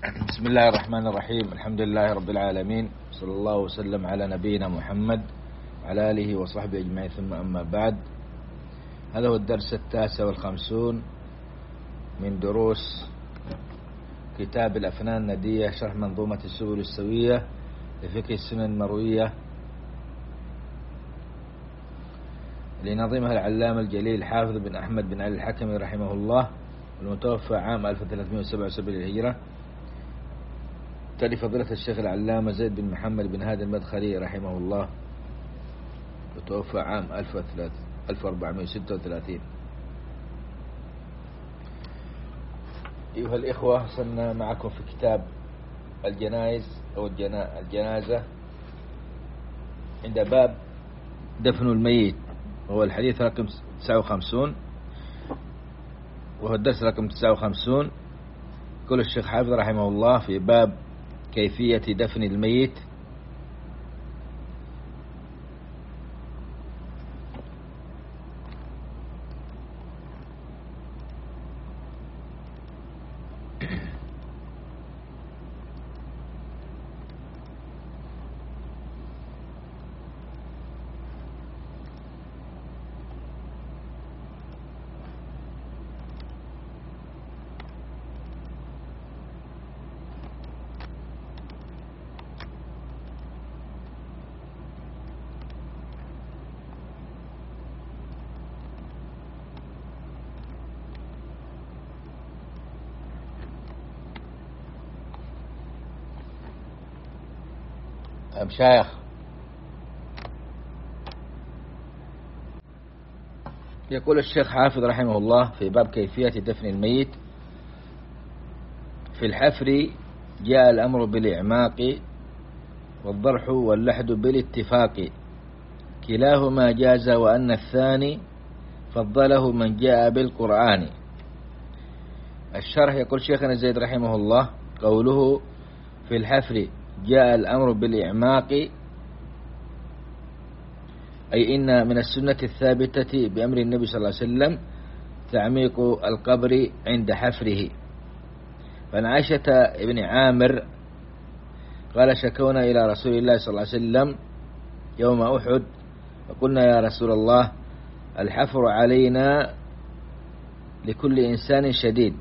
بسم الله الرحمن الرحيم. الحمد لله رب العالمين، صلى الله وسلم على نبينا محمد وعلى آله وصحبه أجمعين، ثم أما بعد. هذا هو الدرس 59 من دروس كتاب الأفنان الندية، شرح منظومة السبل السوية لفقه السنن المروية لنظيمها العلامة الجليل حافظ بن أحمد بن علي الحكمي رحمه الله، المتوفى عام 1377 للهجرة. تالي فضيلة الشيخ العلامة زيد بن محمد بن هادي المدخلي رحمه الله، متوفى عام 1436. أيها الإخوة، وصلنا معكم في كتاب الجنائز أو الجنازة عند باب دفن الميت، وهو الحديث رقم 59، وهو الدرس رقم 59. يقول الشيخ حافظ رحمه الله في باب كيفية دفن الميت: مشايخ، يقول الشيخ حافظ رحمه الله في باب كيفية دفن الميت: في الحفر جاء الأمر بالإعماق، والضرح واللحد بالاتفاق، كلاهما جاز، وأن الثاني فضله من جاء بالقرآن. الشرح: يقول شيخنا زيد رحمه الله: قوله في الحفر جاء الأمر بالإعماق، أي إن من السنة الثابتة بأمر النبي صلى الله عليه وسلم تعميق القبر عند حفره. فعن عائشة بن عامر قال: شكونا إلى رسول الله صلى الله عليه وسلم يوم أحد، فقلنا: يا رسول الله، الحفر علينا لكل إنسان شديد،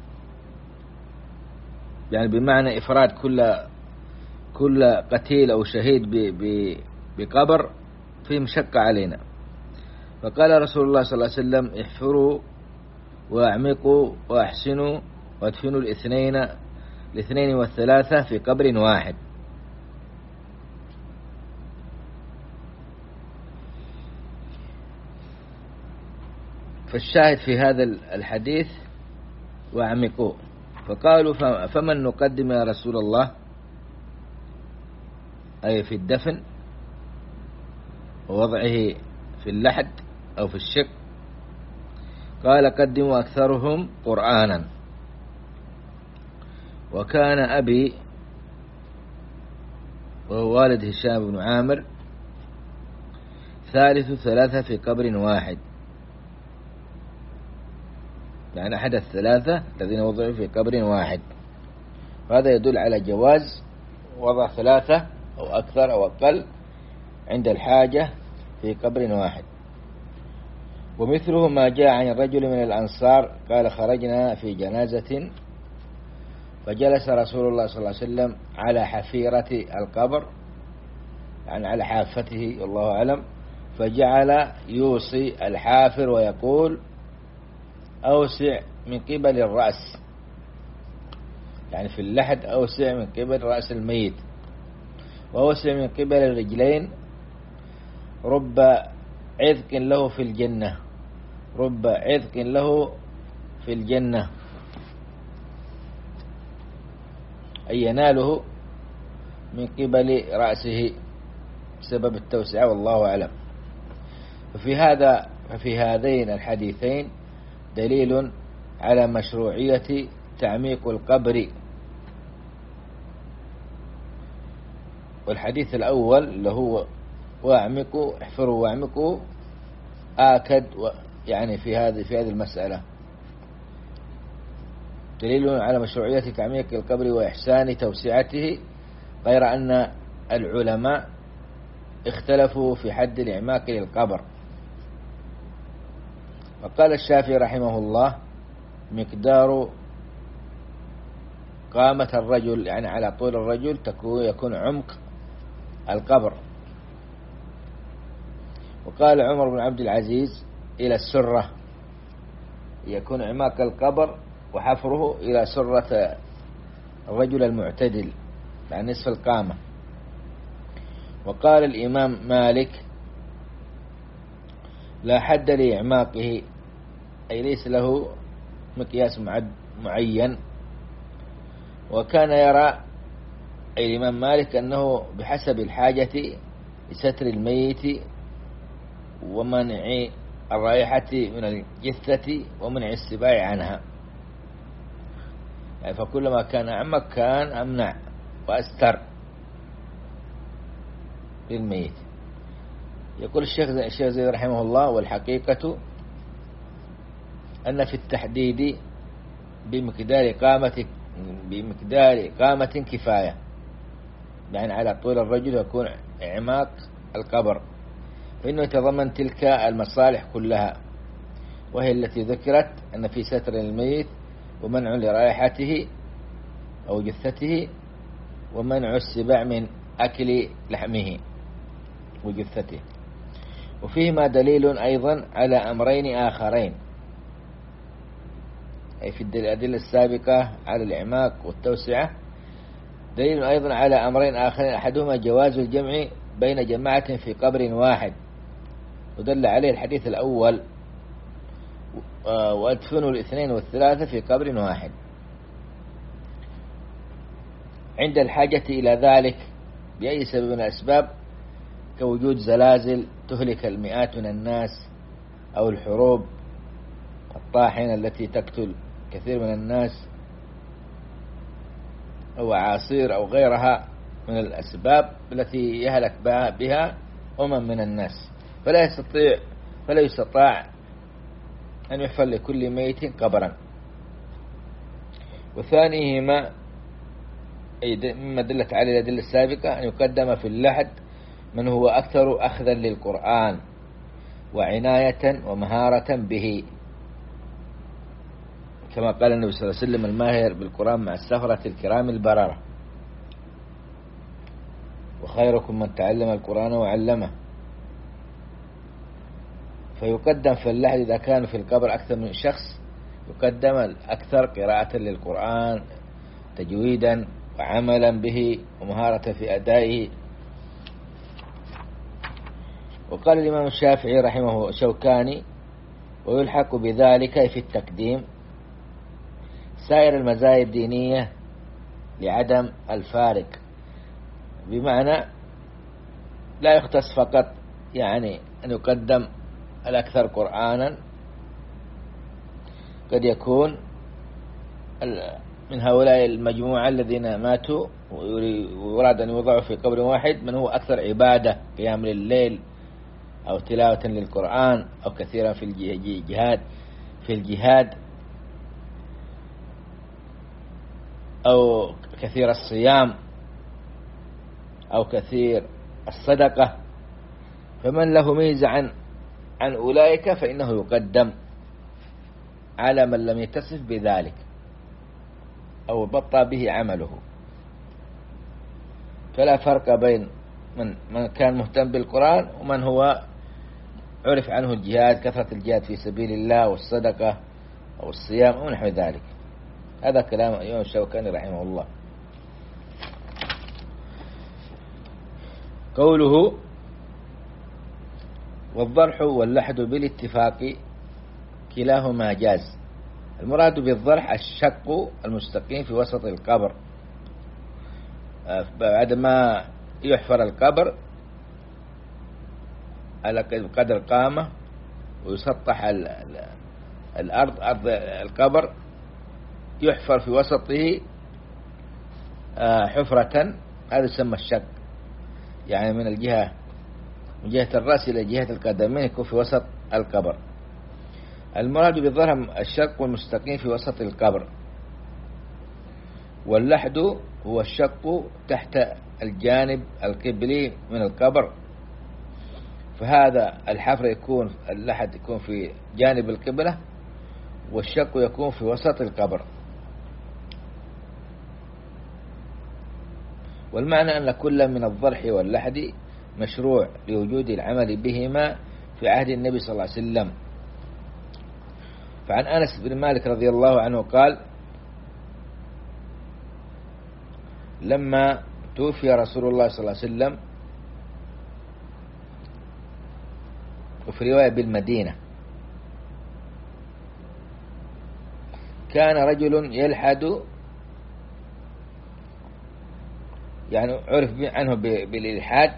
يعني بمعنى إفراد كل قتيل أو شهيد بقبر فيه مشقة علينا. فقال رسول الله صلى الله عليه وسلم: احفروا واعمقوا واحسنوا وادفنوا الاثنين والثلاثة في قبر واحد. فالشاهد في هذا الحديث واعمقوا. فقالوا: فمن نقدم يا رسول الله؟ أي في الدفن ووضعه في اللحد أو في الشق. قال: قدموا أكثرهم قرآنا. وكان أبي وهو والد هشام بن عامر ثالث ثلاثة في قبر واحد، يعني أحد الثلاثة الذين وضعوا في قبر واحد. وهذا يدل على جواز وضع ثلاثة أو أكثر أو أقل عند الحاجة في قبر واحد. ومثله ما جاء عن الرجل من الأنصار قال: خرجنا في جنازة فجلس رسول الله صلى الله عليه وسلم على حفيرة القبر، يعني على حافته والله أعلم، فجعل يوصي الحافر ويقول: أوسع من قبل الرأس، يعني في اللحد أوسع من قبل رأس الميت، وأوسع من قبل الرجلين، رب عذق له في الجنة، رب عذق له في الجنة، أي يناله من قبل رأسه بسبب التوسعة والله أعلم. ففي هذين الحديثين دليل على مشروعية تعميق القبر. والحديث الأول اللي هو واعمقوا، احفروا واعمقوا، آكد يعني في هذه المسألة. دليل على مشروعية تعميق القبر وإحسان توسعته، غير أن العلماء اختلفوا في حد الإعماق للقبر. وقال الشافعي رحمه الله: مقدار قامة الرجل، يعني على طول الرجل يكون عمق القبر. وقال عمر بن عبد العزيز: إلى السرة، يكون إعماق القبر وحفره إلى سرة الرجل المعتدل، يعني نصف القامة. وقال الإمام مالك: لا حد لإعماقه، أي ليس له مقياس معين. وكان يرى أي الإمام مالك أنه بحسب الحاجة لستر الميت ومنع الرائحة من الجثة ومنع السباع عنها، يعني فكلما كان أعمق كان أمنع وأستر للميت. يقول الشيخ زيد رحمه الله: والحقيقة أن في التحديد بمقدار قامة كفاية، يعني على طول الرجل يكون إعماق القبر، فإنه يتضمن تلك المصالح كلها، وهي التي ذكرت: أن في ستر الميت ومنع لرائحته أو جثته ومنع السباع من أكل لحمه وجثته. وفيهما دليل أيضا على أمرين آخرين، أي في الأدلة السابقة على الإعماق والتوسعة دليل أيضا على أمرين آخرين: أحدهما جواز الجمع بين جماعة في قبر واحد، ودل عليه الحديث الأول: وأدفنوا الاثنين والثلاثة في قبر واحد، عند الحاجة إلى ذلك بأي سبب من الأسباب، كوجود زلازل تهلك المئات من الناس، أو الحروب الطاحنة التي تقتل كثير من الناس، أو عاصير أو غيرها من الأسباب التي يهلك بها من الناس، فلا يستطاع أن يحفر لكل ميت قبرا. وثانيهما مما دلت عليه الأدلة السابقة: أن يقدم في اللحد من هو أكثر أخذا للقرآن وعناية ومهارة به، كما قال النبي صلى الله عليه وسلم: الماهر بالقرآن مع السفرة الكرام البررة، وخيركم من تعلم القرآن وعلمه. فيقدم في اللحد إذا كان في القبر أكثر من شخص، يقدم الأكثر قراءة للقرآن تجويدا وعملا به ومهارة في أدائه. وقال الإمام الشافعي رحمه شوكاني: ويلحق بذلك في التقديم سائر المزايا الدينية لعدم الفارق، بمعنى لا يختص فقط يعني أن يقدم الأكثر قرآنا، قد يكون من هؤلاء المجموعة الذين ماتوا ويراد أن يوضعوا في قبر واحد من هو أكثر عبادة، قيام الليل أو تلاوة للقرآن أو كثيرا في الجهاد أو كثير الصيام أو كثير الصدقة. فمن له ميزة عن أولئك فإنه يقدم على من لم يتصف بذلك أو بطأ به عمله. فلا فرق بين من كان مهتم بالقرآن ومن هو عرف عنه الجهاد، كثرة الجهاد في سبيل الله والصدقة أو الصيام ونحو ذلك. هذا كلام الإمام الشوكاني رحمه الله. قوله: والضرح واللحد بالاتفاق كلاهما جاز. المراد بالضرح الشق المستقيم في وسط القبر، بعد ما يحفر القبر على قدر قامة ويسطح الأرض، أرض القبر، يحفر في وسطه حفرة، هذا يسمى الشق، يعني من جهة الرأس إلى جهة القدمين يكون في وسط القبر. المراد بالضرح الشق والمستقيم في وسط القبر، واللحد هو الشق تحت الجانب القبلي من القبر، فهذا الحفر يكون اللحد يكون في جانب القبلة، والشق يكون في وسط القبر. والمعنى أن كل من الضرح واللحد مشروع لوجود العمل بهما في عهد النبي صلى الله عليه وسلم. فعن أنس بن مالك رضي الله عنه قال: لما توفي رسول الله صلى الله عليه وسلم، وفي رواية بالمدينة، كان رجل يلحد، يعني عرف عنه بالإلحاد،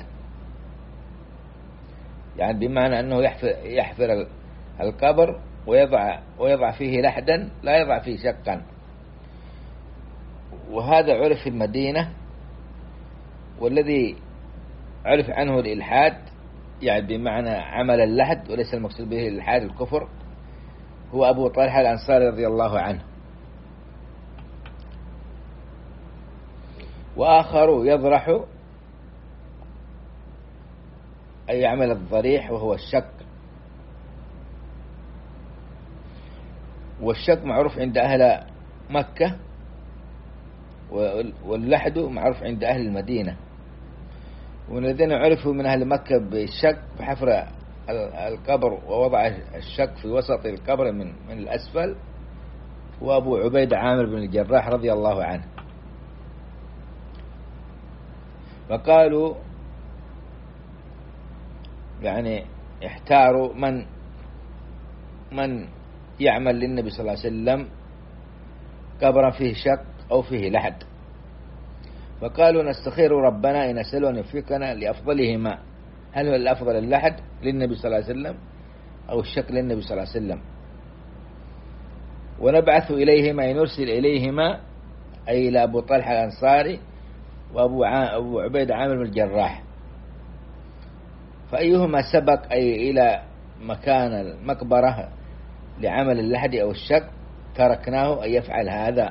يعني بمعنى أنه يحفر القبر ويضع فيه لحدا، لا يضع فيه شقا. وهذا عرف في المدينة. والذي عرف عنه الإلحاد يعني بمعنى عمل اللحد، وليس المقصود به الإلحاد الكفر، هو أبو طلحة الأنصاري رضي الله عنه. وآخر يضرح أي يعمل الضريح، وهو الشق. والشق معروف عند أهل مكة، واللحد معروف عند أهل المدينة. والذين عرفوا من أهل مكة بالشق بحفر القبر ووضع الشق في وسط القبر من الأسفل، وأبو عبيد عامر بن الجراح رضي الله عنه. فقالوا يعني احتاروا من يعمل للنبي صلى الله عليه وسلم قبرا فيه شق أو فيه لحد. فقالوا نستخير ربنا إن نسأله أن يوفقنا لأفضلهما، هل هو الأفضل اللحد للنبي صلى الله عليه وسلم أو الشق للنبي صلى الله عليه وسلم؟ ونبعث إليهما، أي نرسل إليهما، أي إلى أبو طلحة الأنصاري وأبو عبيد عامر بن الجراح، فأيهما سبق أي إلى مكان المقبرة لعمل اللحد أو الشق تركناه أن يفعل هذا.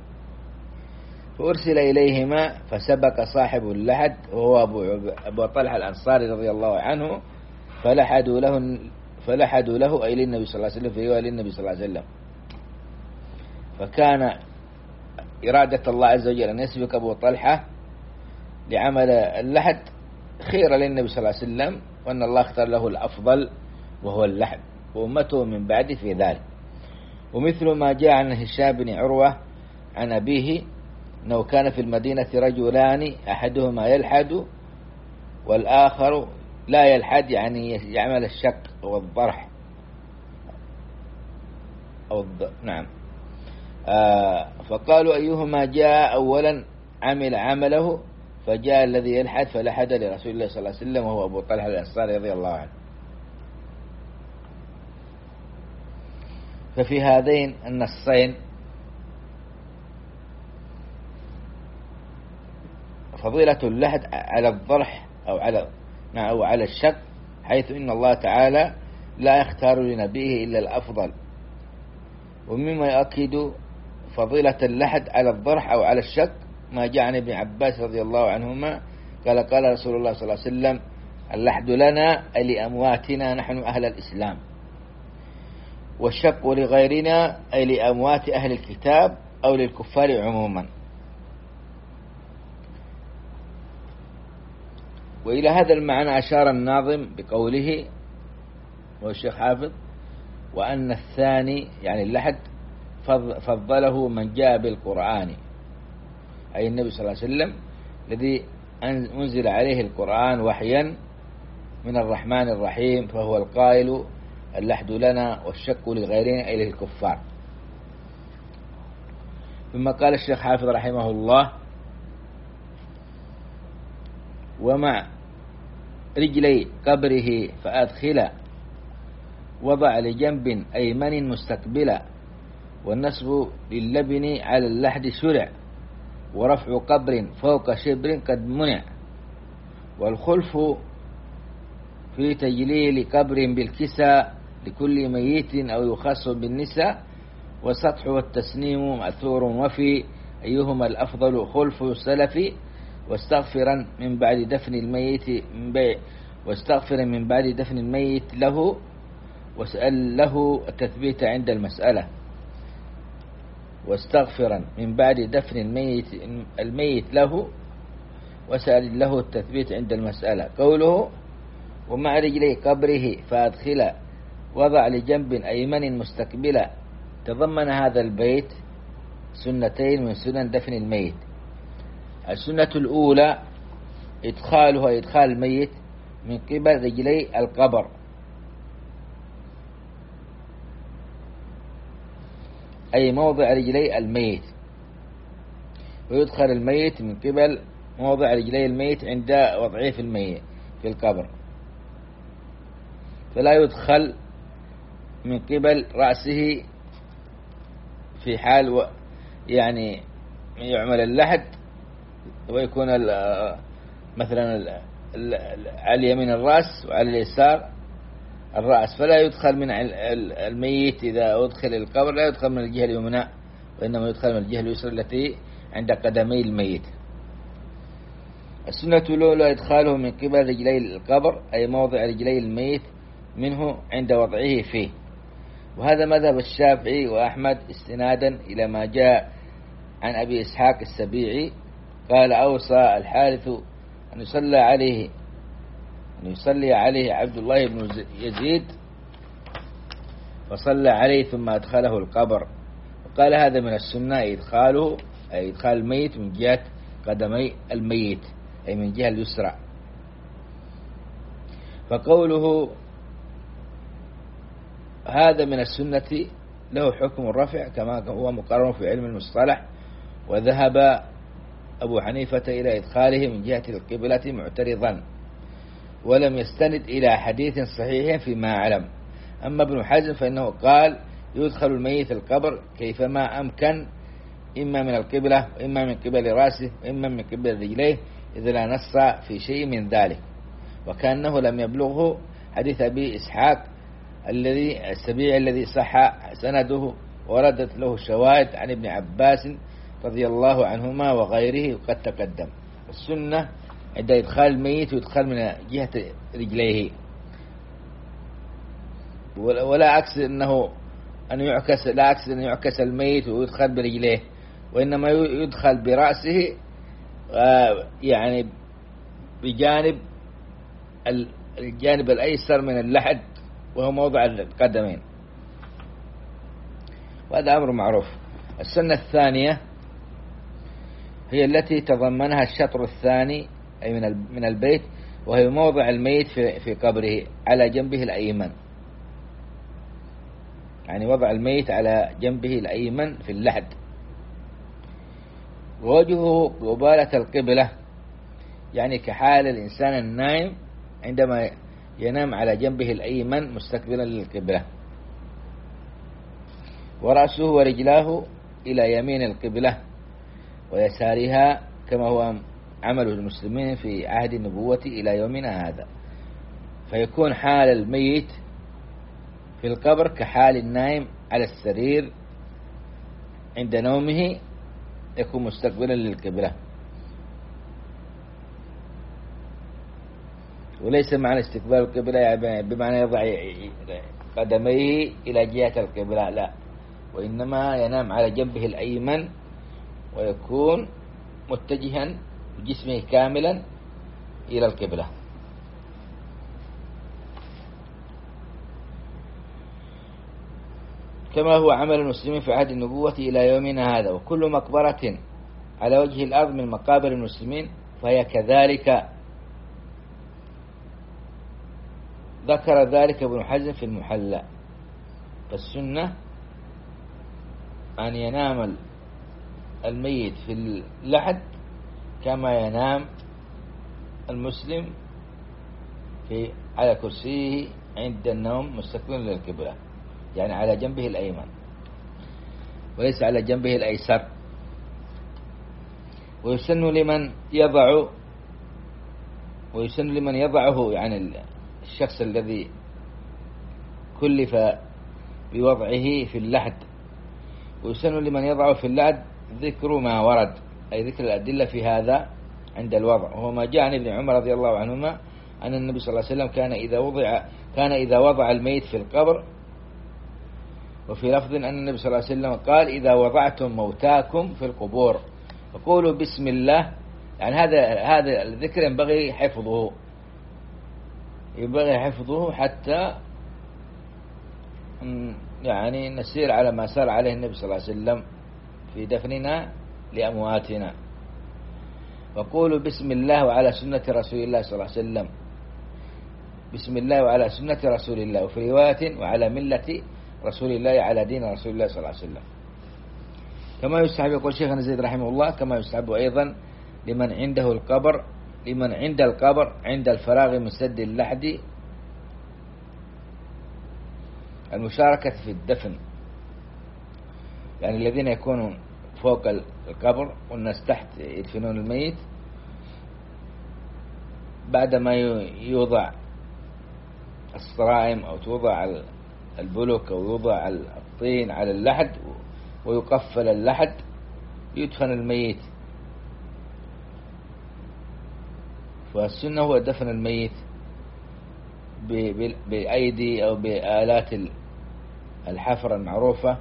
فأرسل إليهما، فسبق صاحب اللحد وهو أبو طلحة الأنصاري رضي الله عنه، فلحدوا له أي للنبي صلى الله عليه وسلم، فهو للنبي صلى الله عليه وسلم. فكان إرادة الله عز وجل أن يسبق أبو طلحة لعمل اللحد خير للنبي صلى الله عليه وسلم، وأن الله اختار له الأفضل وهو اللحد، وأمته من بعد في ذلك. ومثل ما جاء عن هشام بن عروة عن أبيه أنه كان في المدينة رجلان، أحدهما يلحد والآخر لا يلحد، يعني يعمل الشق أو الضرح نعم. فقالوا أيهما جاء أولا عمل عمله، فجاء الذي يلحد فلحد لرسول الله صلى الله عليه وسلم، وهو أبو طلحة الأنصاري رضي الله عنه. ففي هذين النصين فضيلة اللحد على الضرح أو على الشق، حيث إن الله تعالى لا يختار لنبيه إلا الأفضل. ومما يؤكد فضيلة اللحد على الضرح أو على الشق ما جاء عن ابن عباس رضي الله عنهما قال رسول الله صلى الله عليه وسلم: اللحد لنا أي لأمواتنا نحن أهل الإسلام، والشق لغيرنا أي لأموات أهل الكتاب أو للكفار عموما. وإلى هذا المعنى أشار الناظم بقوله، والشيخ حافظ: وأن الثاني يعني اللحد فضله من جاء بالقرآن، أي النبي صلى الله عليه وسلم الذي أنزل عليه القرآن وحيا من الرحمن الرحيم، فهو القائل: اللحد لنا والشق لغيرنا أي للكفار. ثم قال الشيخ حافظ رحمه الله: ومع رجلي قبره فأدخل، وضع لجنب أيمن مستقبلا، والنصب للبن على اللحد شرع، ورفع قبر فوق شبر قد منع، والخلف في تجليل قبر بالكسى لكل ميت أو يخص بالنساء، والسطح والتسنيم مأثور وفي أيهما الأفضل خلف السلف واستغفرا من بعد دفن الميت واستغفرا من بعد دفن الميت له واسأل له التثبيت عند المسألة. واستغفرا من بعد دفن الميت له واسأل له التثبيت عند المسألة. قوله ومع رجلي قبره فأدخل وضع لجنب أيمن مستقبلا، تضمن هذا البيت سنتين من سنن دفن الميت. السنة الأولى إدخال الميت من قبل رجلي القبر، أي موضع رجلي الميت، ويدخل الميت من قبل موضع رجلي الميت عند وضعه في القبر، فلا يدخل من قبل رأسه في حال يعني يعمل اللحد ويكون مثلا على اليمين الرأس وعلى اليسار الرأس، فلا يدخل من الميت إذا أدخل القبر لا يدخل من الجهة اليمنى، وإنما يدخل من الجهة اليسرى التي عند قدمي الميت. السنة الأولى إدخاله من قبل رجلي القبر، أي موضع رجلي الميت منه عند وضعه فيه، وهذا مذهب الشافعي وأحمد استنادا إلى ما جاء عن أبي إسحاق السبيعي قال أوصى الحارث أن يصلي عليه عبد الله بن يزيد، فصلى عليه ثم أدخله القبر، وقال هذا من السنة إدخاله، أي إدخال الميت من جهة قدمي الميت، أي من جهة اليسرى. فقوله هذا من السنة له حكم الرفع كما هو مقرر في علم المصطلح، وذهب أبو حنيفة إلى إدخاله من جهة القبلة معترضا، ولم يستند إلى حديث صحيح فيما أعلم. أما ابن حزم فإنه قال يدخل الميت القبر كيفما أمكن، إما من القبلة وإما من قبل رأسه وإما من قبل رجليه، إذا لا نص في شيء من ذلك، وكأنه لم يبلغه حديث أبي إسحاق السبيعي الذي صح سنده وردت له شواهد عن ابن عباس رضي الله عنهما وغيره وقد تقدم. السنة عند إدخال الميت يدخل من جهة رجليه، ولا عكس أن يعكس الميت ويدخل برجليه، وإنما يدخل برأسه يعني بجانب الجانب الأيسر من اللحد وهو موضع القدمين، وهذا أمر معروف. السنة الثانية هي التي تضمنها الشطر الثاني أي من البيت، وهي موضع الميت في قبره على جنبه الأيمن، يعني وضع الميت على جنبه الأيمن في اللحد، ووجهه قبالة القبلة، يعني كحال الإنسان النائم عندما ينام على جنبه الأيمن مستقبلا للقبلة، ورأسه ورجلاه إلى يمين القبلة ويسارها، كما هو عمل المسلمين في عهد النبوة إلى يومنا هذا، فيكون حال الميت في القبر كحال النائم على السرير عند نومه، يكون مستقبلا للقبلة، وليس معنى استقبال القبلة بمعنى يضع قدميه إلى جهة القبلة، لا، وإنما ينام على جنبه الأيمن ويكون متجها بجسمه كاملا إلى القبلة. كما هو عمل المسلمين في عهد النبوة إلى يومنا هذا، وكل مقبرة على وجه الأرض من مقابر المسلمين فهي كذلك، ذكر ذلك ابن حزم في المحلى. فالسنة أن ينام الميت في اللحد كما ينام المسلم على كرسيه عند النوم مستقبلا للقبلة، يعني على جنبه الأيمن وليس على جنبه الأيسر. ويسن لمن يضعه يعني الشخص الذي كلف بوضعه في اللحد، ويسن لمن يضعه في اللحد ذكر ما ورد، أي ذكر الأدلة في هذا عند الوضع، وهو ما جاء عن ابن عمر رضي الله عنهما أن النبي صلى الله عليه وسلم كان إذا وضع الميت في القبر، وفي لفظ أن النبي صلى الله عليه وسلم قال إذا وضعتم موتاكم في القبور فقولوا بسم الله. يعني هذا الذكر ينبغي حفظه حتى يعني نسير على ما سار عليه النبي صلى الله عليه وسلم في دفننا لأمواتنا. وقولوا بسم الله وعلى سنة رسول الله صلى الله عليه وسلم، بسم الله وعلى سنة رسول الله، وفي رواية وعلى ملة رسول الله، على دين رسول الله صلى الله عليه وسلم. كما يستحب، يقول شيخنا زيد رحمه الله، كما يستحب أيضا لمن عند القبر عند الفراغ من سد اللحد المشاركة في الدفن، يعني الذين يكونون فوق القبر والناس تحت يدفنون الميت، بعدما يوضع الصرائم أو توضع البلوك أو يوضع الطين على اللحد ويقفل اللحد يدفن الميت. فالسنة هو دفن الميت بأيدي أو بآلات الحفر المعروفة.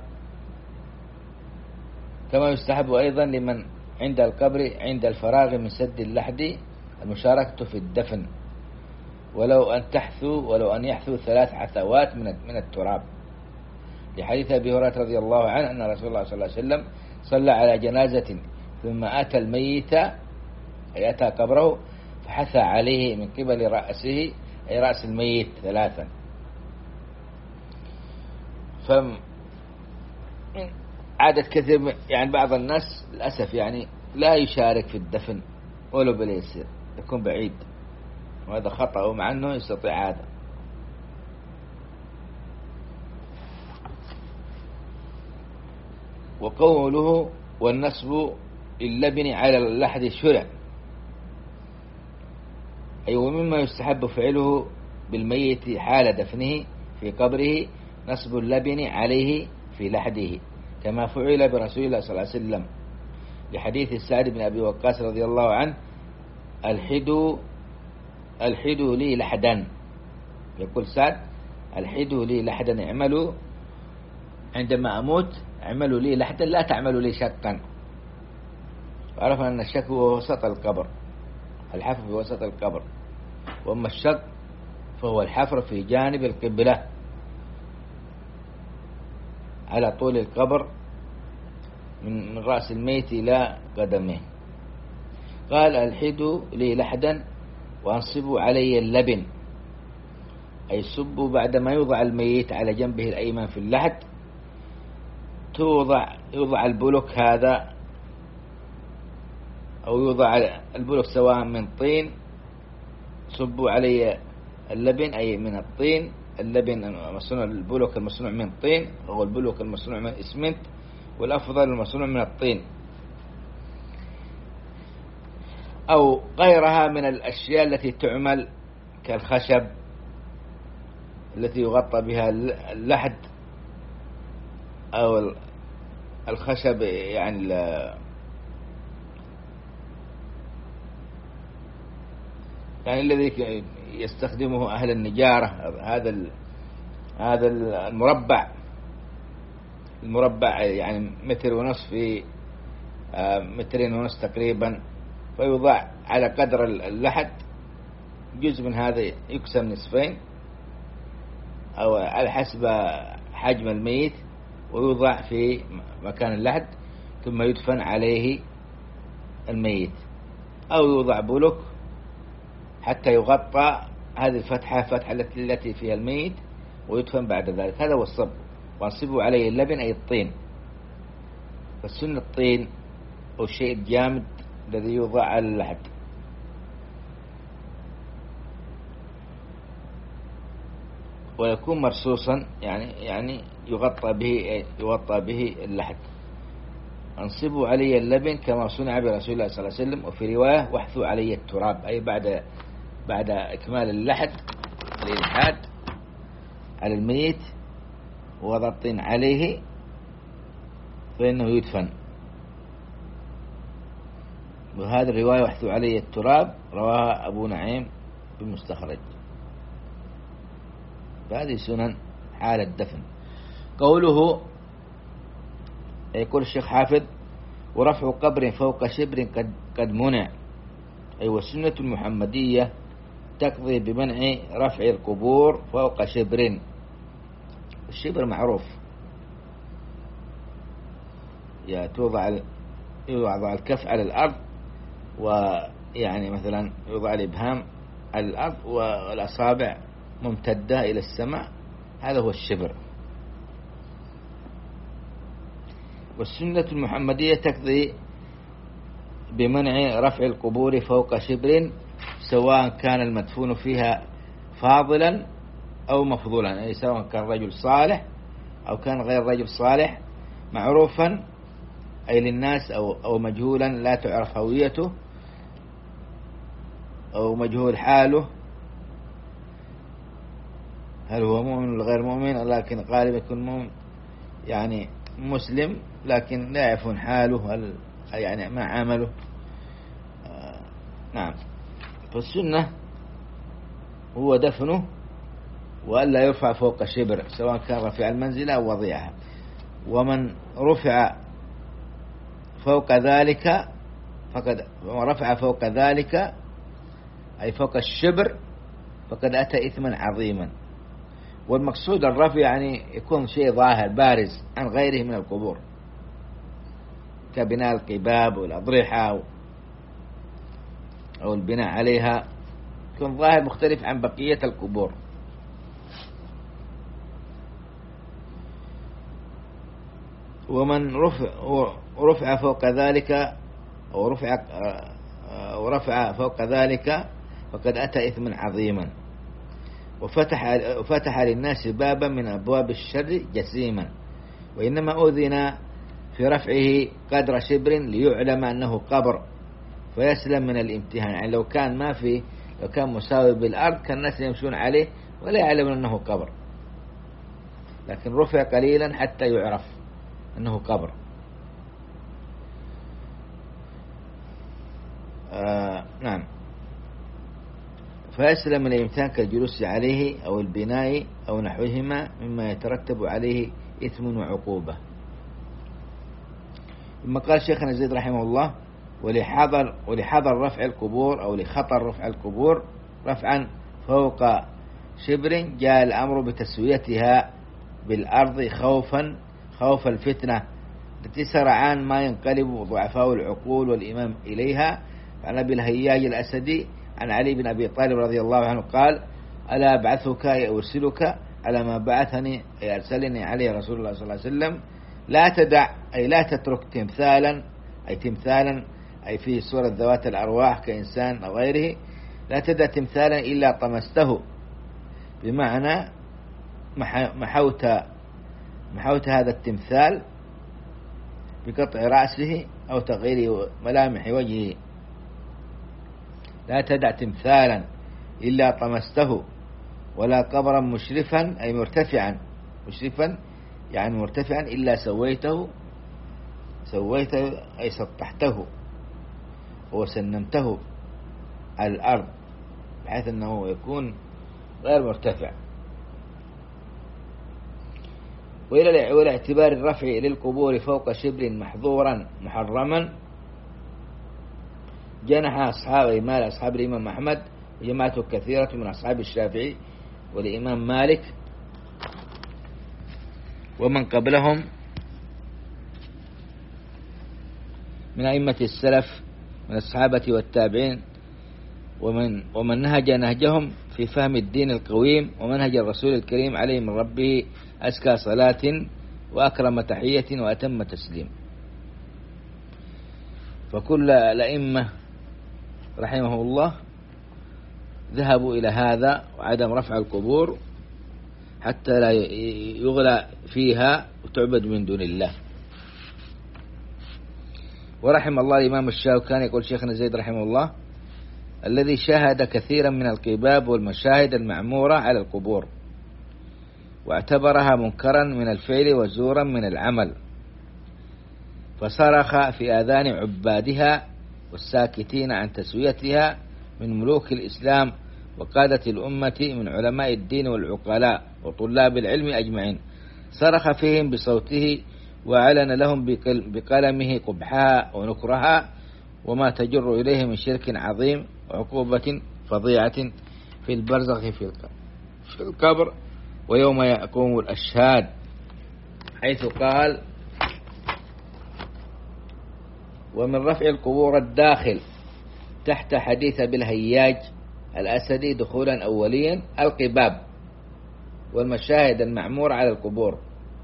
كما يستحب أيضا لمن عند القبر عند الفراغ من سد اللحد المشاركة في الدفن، ولو أن يحثوا 3 حثوات من التراب، لحديث أبي هريرة رضي الله عنه أن رسول الله صلى الله عليه وسلم صلى على جنازة ثم أتى الميت، أي أتى قبره، فحثى عليه من قبل رأسه، أي رأس الميت 3. عادة كثير يعني بعض الناس للأسف يعني لا يشارك في الدفن ولو باليسير، يكون بعيد، وهذا خطأ، مع أنه يستطيع هذا. وقوله والنصب للبن على اللحد الشرع، أي ومما يستحب فعله بالميت حال دفنه في قبره نصب اللبن عليه في لحده، كما فعل برسول الله صلى الله عليه وسلم، لحديث سعد بن أبي وقاص رضي الله عنه الحدوا لي لحدا، يقول سعد الحدوا لي لحدا، اعملوا عندما أموت اعملوا لي لحدا لا تعملوا لي شقا. وعرفنا أن الشق هو وسط القبر، الحفر في وسط القبر، وأما الشق فهو الحفر في جانب القبلة على طول القبر من رأس الميت إلى قدمه. قال الحدوا لي لحدا وانصبوا علي اللبن، أي صبوا بعدما يوضع الميت على جنبه الأيمن في اللحد، يوضع البلوك هذا، أو يوضع البلوك سواء من طين، صبوا علي اللبن أي من الطين، اللبن مصنوع، البلوك المصنوع من طين، أو البلوك المصنوع من إسمنت، والأفضل المصنوع من الطين أو غيرها من الأشياء التي تعمل كالخشب التي يغطى بها اللحد، أو الخشب يعني الذي يستخدمه أهل النجارة، هذا المربع يعني 1.5 متر في 2.5 متر تقريبا، فيوضع على قدر اللحد، جزء من هذا يقسم نصفين أو على حسب حجم الميت، ويوضع في مكان اللحد، ثم يدفن عليه الميت، أو يوضع بلوك حتى يغطى هذه الفتحة التي فيها الميت، ويدفن بعد ذلك. هذا هو الصب. وانصبوا عليه اللبن أي الطين، فالسنة الطين أو الشيء الجامد الذي يوضع على اللحد. ويكون مرصوصا يعني يغطى به اللحد. انصبوا علي اللبن كما صنع برسول الله صلى الله عليه وسلم. وفي رواية واحثوا علي التراب، أي بعد إكمال اللحد الإلحاد على الميت ووضع الطين عليه فإنه يدفن. وهذه الرواية وحث عليه التراب رواها أبو نعيم بالمستخرج. فهذه سنن حال الدفن. قوله يقول الشيخ حافظ: ورفع قبر فوق شبر قد منع، أي والسنة المحمدية تقضي بمنع رفع القبور فوق شبر. الشبر معروف، يوضع الكف على الأرض، ويعني مثلا يوضع الإبهام على الأرض والأصابع ممتدة إلى السماء، هذا هو الشبر. والسنة المحمدية تقضي بمنع رفع القبور فوق شبر، سواء كان المدفون فيها فاضلا أو مفضولا، أي سواء كان رجل صالح أو كان غير رجل صالح، معروفا أي للناس أو مجهولا لا تعرف هويته أو مجهول حاله، هل هو مؤمن ولا غير مؤمن، لكن غالبا يكون مؤمن يعني مسلم، لكن لا يعرفون حاله، هل يعني ما عمله. نعم. فالسنة هو دفنه وألا يرفع فوق شبر، سواء كان رفع المنزلة أو وضيعها. ومن رفع فوق ذلك رفع فوق ذلك أي فوق الشبر فقد أتى إثما عظيما. والمقصود الرفع يعني يكون شيء ظاهر بارز عن غيره من القبور، كبناء القباب والأضرحة أو البناء عليها، يكون ظاهر مختلف عن بقية القبور. ومن رفع فوق ذلك أو رفع فوق ذلك فقد أتى إثما عظيما، وفتح للناس بابا من أبواب الشر جسيما. وإنما أذن في رفعه قدر شبر ليعلم أنه قبر فيسلم من الامتهان. يعني لو كان مساوي بالأرض كان الناس يمشون عليه ولا يعلمون أنه قبر، لكن رفع قليلا حتى يعرف أنه قبر. نعم. فيسلم من الامتهان كالجلوس عليه أو البناء أو نحوهما مما يترتب عليه إثم وعقوبة. ثم قال شيخنا زيد رحمه الله: ولحظر رفع القبور أو لخطر رفع القبور رفعا فوق شبر جاء الأمر بتسويتها بالأرض خوف الفتنة التي سرعان ما ينقلب ضعفاء العقول والإمام إليها. عن أبي الهياج الأسدي عن علي بن أبي طالب رضي الله عنه قال: ألا أبعثك أرسلك على ما بعثني أرسلني عليه رسول الله صلى الله عليه وسلم، لا تدع أي لا تترك تمثالا أي في صورة ذوات الأرواح كإنسان أو غيره، لا تدع تمثالا إلا طمسته، بمعنى محوت هذا التمثال بقطع رأسه أو تغيير ملامح وجهه. لا تدع تمثالا إلا طمسته، ولا قبرا مشرفا أي مرتفعا يعني مرتفعا إلا سويته أي سطحته وسنمته على الأرض بحيث أنه يكون غير مرتفع. وإلى اعتبار الرفع للقبور فوق شبر محظورا محرما جنح أصحاب الإمام أحمد وجماعته كثيرة من أصحاب الشافعي والإمام مالك ومن قبلهم من أئمة السلف من الصحابة والتابعين ومن نهج نهجهم في فهم الدين القويم ومنهج الرسول الكريم عليه من ربه أزكى صلاة وأكرم تحية وأتم تسليم. فكل الأئمة رحمه الله ذهبوا إلى هذا وعدم رفع القبور حتى لا يغلى فيها وتعبد من دون الله. ورحم الله الإمام الشوكاني يقول شيخنا زيد رحمه الله: الذي شاهد كثيرا من القباب والمشاهد المعمورة على القبور واعتبرها منكرا من الفعل وزورا من العمل، فصرخ في آذان عبادها والساكتين عن تسويتها من ملوك الإسلام وقادة الأمة من علماء الدين والعقلاء وطلاب العلم أجمعين، صرخ فيهم بصوته وأعلن لهم بقلمه قبحها ونكرها وما تجر إليه من شرك عظيم وعقوبة فظيعة في البرزخ في القبر ويوم يقوم الأشهاد، حيث قال: ومن رفع القبور الداخل تحت حديث بالهياج الأسدي دخولا أوليا القباب والمشاهد المعمورة على القبور،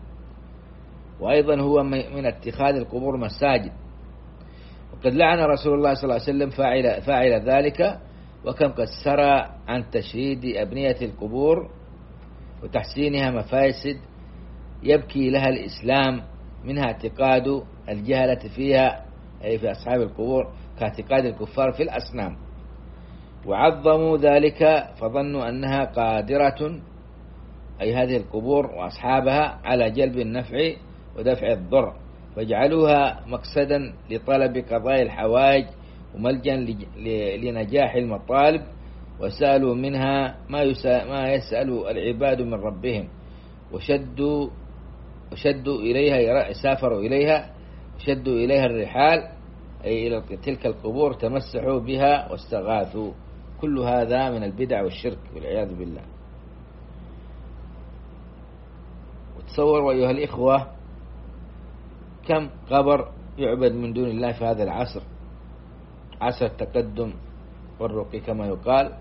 وأيضا هو من اتخاذ القبور مساجد، وقد لعن رسول الله صلى الله عليه وسلم فاعل ذلك، وكم قد سرى عن تشييد أبنية القبور وتحسينها مفاسد يبكي لها الإسلام، منها اعتقاد الجهلة فيها أي في أصحاب القبور كاعتقاد الكفار في الأصنام، وعظموا ذلك فظنوا أنها قادرة أي هذه القبور وأصحابها على جلب النفع ودفع الضر، فاجعلوها مقصدا لطلب قضاء الحوائج وملجا لنجاح المطالب، وسألوا منها ما يسأل العباد من ربهم، وشدوا إليها سافروا إليها شدوا إليها الرحال أي إلى تلك القبور، تمسحوا بها واستغاثوا. كل هذا من البدع والشرك والعياذ بالله. وتصوروا أيها الإخوة كم قبر يعبد من دون الله في هذا العصر، عصر التقدم والرقي كما يقال.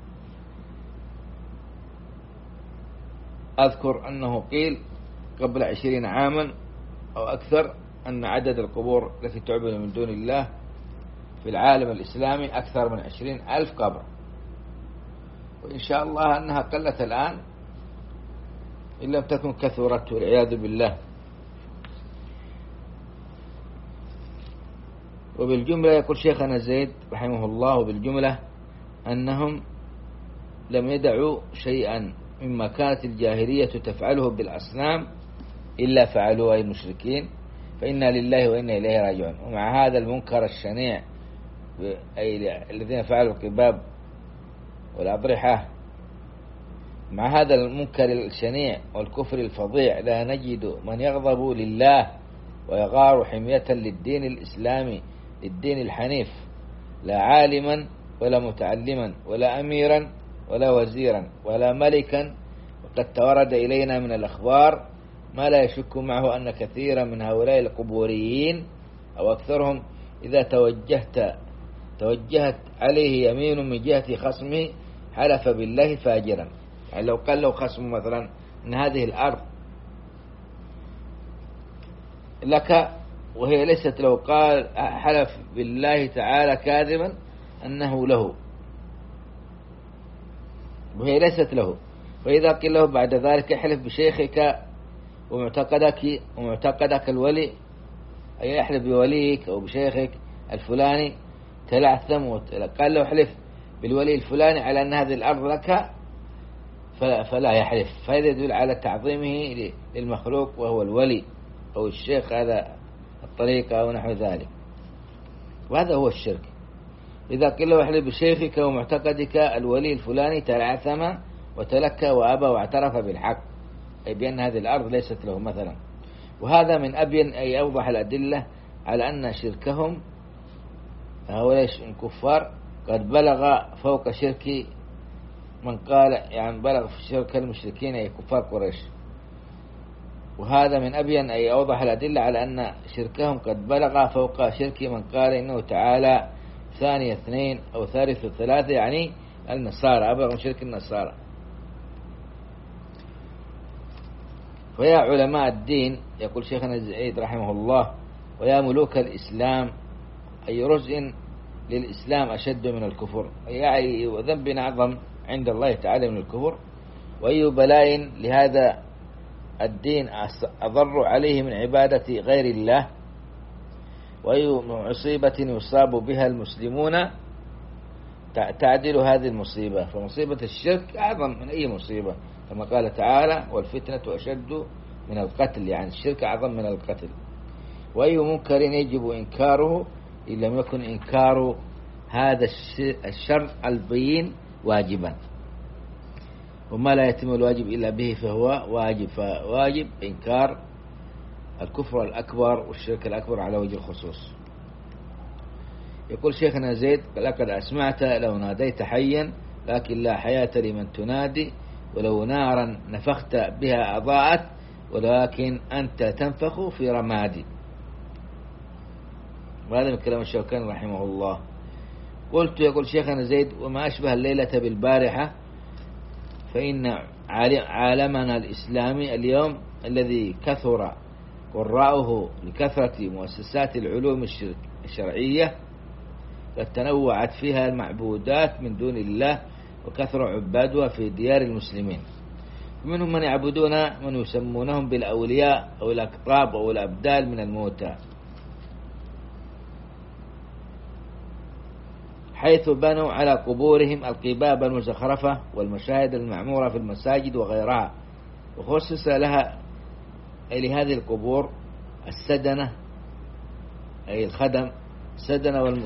أذكر أنه قيل قبل 20 عاما أو أكثر أن عدد القبور التي تعبد من دون الله في العالم الإسلامي أكثر من 20,000 قبر، وإن شاء الله أنها قلت الآن إن لم تكن كثرت والعياذ بالله. وبالجملة يقول شيخنا زيد رحمه الله وبالجملة أنهم لم يدعوا شيئا مما كانت الجاهلية تفعله بالأصنام إلا فعلوه أي المشركين، فإنا لله وإنا إليه راجعون. ومع هذا المنكر الشنيع أي الذين فعلوا القباب والأضرحة، مع هذا المنكر الشنيع والكفر الفظيع لا نجد من يغضب لله ويغار حمية للدين الإسلامي للدين الحنيف، لا عالما ولا متعلما ولا أميرا ولا وزيرا ولا ملكا. وقد تورد إلينا من الأخبار ما لا يشك معه أن كثيرا من هؤلاء القبوريين أو أكثرهم إذا توجهت عليه يمين من جهة خصمه حلف بالله فاجرا. يعني لو قال له خصم مثلا أن هذه الأرض لك وهي ليست له، قال حلف بالله تعالى كاذبا أنه له وهي ليست له. فإذا قيل له بعد ذلك احلف بشيخك ومعتقدك الولي، أي يحلف بوليك أو بشيخك الفلاني، تلعثم. قال له احلف بالولي الفلاني على أن هذه الأرض لك فلا يحلف، فهذا يدل على تعظيمه للمخلوق وهو الولي أو الشيخ، هذا الطريقة أو نحو ذلك، وهذا هو الشرك. إذا قيل له احلف بشيخك ومعتقدك الولي الفلاني تلعثم وتلكى وأبى واعترف بالحق، أي بأن هذه الأرض ليست له مثلا. وهذا من أبين أي أوضح الأدلة على أن شركهم هؤلاء الكفار قد بلغ فوق شرك من قال، يعني بلغ في شرك المشركين أي كفار قريش. وهذا من أبين أي أوضح الأدلة على أن شركهم قد بلغ فوق شرك من قال إنه تعالى ثاني اثنين أو ثالث ثلاثة، يعني النصارى، أبلغ من شرك النصارى. ويا علماء الدين يقول شيخنا زيد رحمه الله: ويا ملوك الإسلام، أي رزء للإسلام أشد من الكفر، يعني وذنب أعظم عند الله تعالى من الكفر، وأي بلاء لهذا الدين أضر عليه من عبادة غير الله، وأي مصيبة يصاب بها المسلمون تعدل هذه المصيبة. فمصيبة الشرك أعظم من أي مصيبة، كما قال تعالى: والفتنة أشد من القتل، يعني الشرك أعظم من القتل. وأي منكر يجب إنكاره إن لم يكن إنكار هذا الشر البين واجبا، وما لا يتم الواجب إلا به فهو واجب، فواجب إنكار الكفر الأكبر والشرك الأكبر على وجه الخصوص. يقول شيخنا زيد: لقد أسمعت لو ناديت حيا لكن لا حياة لمن تنادي، ولو نارا نفخت بها أضاءت، ولكن أنت تنفخ في رمادي. وهذا من كلام الشوكاني رحمه الله. قلت: يقول شيخنا زيد: وما أشبه الليلة بالبارحة، فإن عالمنا الإسلامي اليوم الذي كثر قراؤه لكثرة مؤسسات العلوم الشرعية قد تنوعت فيها المعبودات من دون الله، وكثر عبادها في ديار المسلمين، ومنهم من يعبدون من يسمونهم بالأولياء أو الأقطاب أو الأبدال من الموتى، حيث بنوا على قبورهم القباب المزخرفة والمشاهد المعمورة في المساجد وغيرها، وخصص لها أي لهذه القبور السدنة أي الخدم السدنة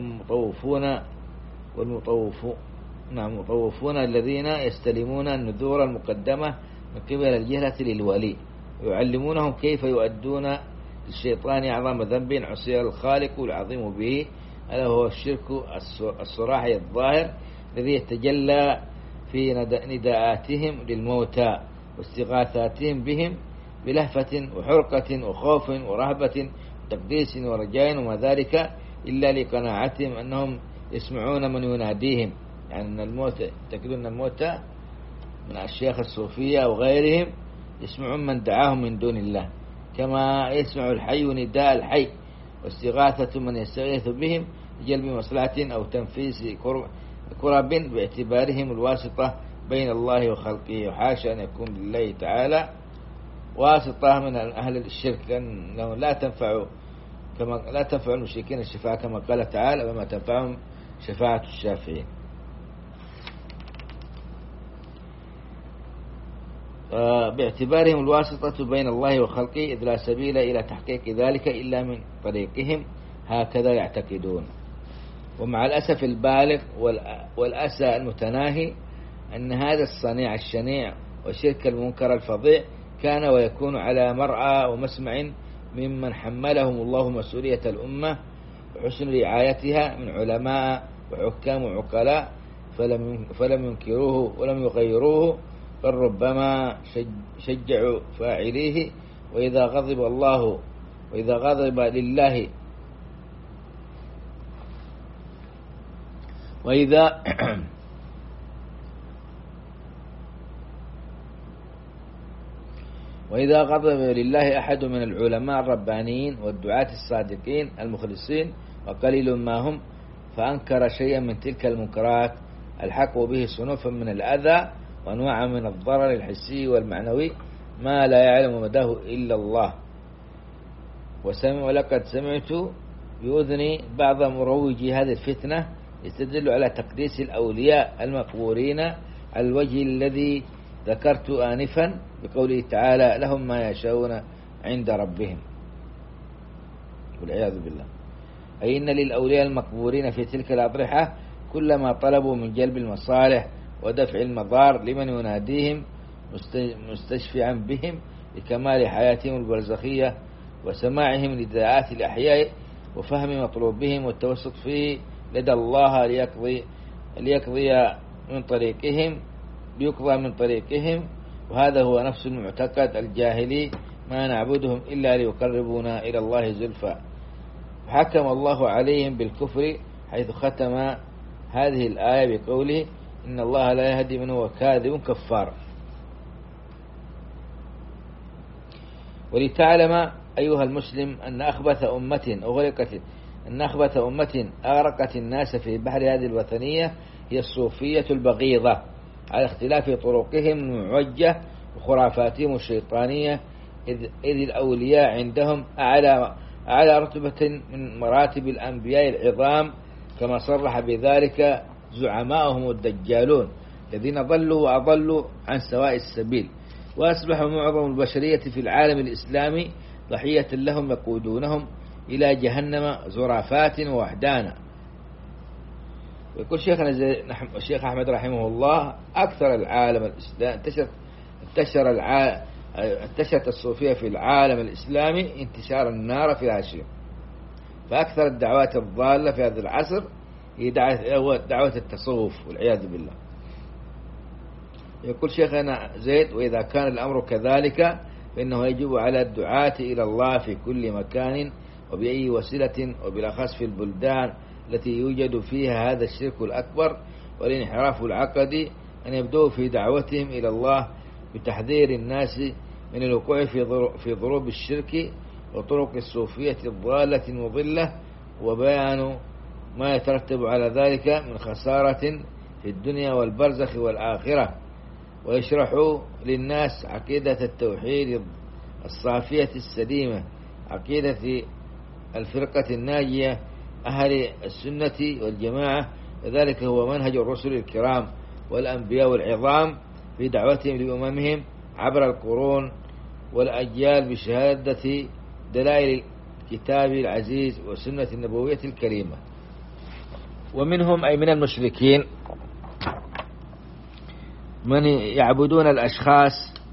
والمطوفون الذين يستلمون النذور المقدمة من قبل الجهلة للولي، ويعلمونهم كيف يؤدون للشيطان أعظم ذنب عصي الخالق العظيم به، ألا هو الشرك الصراحي الظاهر الذي يتجلى في نداءاتهم للموتى واستغاثاتهم بهم بلهفة وحرقة وخوف ورهبة وتقديس ورجاء، وما ذلك إلا لقناعتهم أنهم يسمعون من يناديهم، يعني أن الموت تكلون الموتى من الشيخ الصوفية وغيرهم يسمعون من دعاهم من دون الله، كما يسمع الحي نداء الحي، واستغاثة من يستغيث بهم لجلب مصلحة أو تنفيذ كرب باعتبارهم الواسطة بين الله وخلقه، وحاشا أن يكون لله تعالى واسطة من أهل الشرك، لأنه لا تنفع المشركين الشفاعة كما قال تعالى: وما تنفعهم شفاعة الشافعين. باعتبارهم الواسطة بين الله وخلقه، إذ لا سبيل إلى تحقيق ذلك إلا من طريقهم، هكذا يعتقدون. ومع الأسف البالغ والأسى المتناهي أن هذا الصنيع الشنيع والشرك المنكر الفظيع كان ويكون على مرعى ومسمع ممن حملهم الله مسؤولية الأمة وحسن رعايتها من علماء وحكام وعقلاء، فلم ينكروه ولم يغيروه، بل ربما شجعوا فاعليه. وإذا غضب لله وإذا غضب لله أحد من العلماء الربانيين والدعاة الصادقين المخلصين وقليل ما هم، فأنكر شيئا من تلك المنكرات الحق به صنوفا من الأذى وأنواعا من الضرر الحسي والمعنوي ما لا يعلم مداه إلا الله. ولقد سمعت بأذني بعض مروجي هذه الفتنة يستدل على تقديس الأولياء المقبورين على الوجه الذي ذكرت آنفا بقوله تعالى: لهم ما يشاءون عند ربهم، والعياذ بالله. أي إن للأولياء المقبورين في تلك الأضرحة كلما طلبوا من جلب المصالح ودفع المضار لمن يناديهم مستشفعا بهم لكمال حياتهم البرزخية وسماعهم لدعاءات الأحياء وفهم مطلوبهم والتوسط فيه لدى الله ليقضي من طريقهم، وهذا هو نفس المعتقد الجاهلي: ما نعبدهم إلا ليقربونا إلى الله زلفى. فحكم الله عليهم بالكفر حيث ختم هذه الآية بقوله: إن الله لا يهدي من هو كاذب كفار. ولتعلم أيها المسلم أن أخبث أمة أغرقت الناس في بحر هذه الوثنية هي الصوفية البغيضة، على اختلاف طرقهم المعوجة وخرافاتهم الشيطانية، إذ الأولياء عندهم أعلى رتبة من مراتب الأنبياء العظام، كما صرح بذلك زعماؤهم الدجالون الذين ضلوا وأضلوا عن سواء السبيل، وأصبح معظم البشرية في العالم الإسلامي ضحية لهم يقودونهم إلى جهنم زرافات ووحدانا. يقول شيخنا الشيخ أحمد رحمه الله: أكثر العالم الإسلام انتشرت الصوفية في العالم الإسلامي انتشار النار في العشير، فأكثر الدعوات الضالة في هذا العصر هي دعوة التصوف والعياذ بالله. يقول شيخنا زيد: وإذا كان الأمر كذلك فإنه يجب على الدعاة إلى الله في كل مكان وبأي وسيلة، وبالأخص في البلدان التي يوجد فيها هذا الشرك الأكبر والانحراف العقدي، أن يبدأوا في دعوتهم إلى الله بتحذير الناس من الوقوع في ضروب الشرك وطرق الصوفية الضالة المضلة، وبيان ما يترتب على ذلك من خسارة في الدنيا والبرزخ والآخرة، ويشرحوا للناس عقيدة التوحيد الصافية السليمة، عقيدة الفرقة الناجية أهل السنة والجماعة، وذلك هو منهج الرسل الكرام والأنبياء والعظام في دعوتهم لأممهم عبر القرون والأجيال بشهادة دلائل الكتاب العزيز والسنة النبوية الكريمة. ومنهم أي من المشركين من يعبدون الأشخاص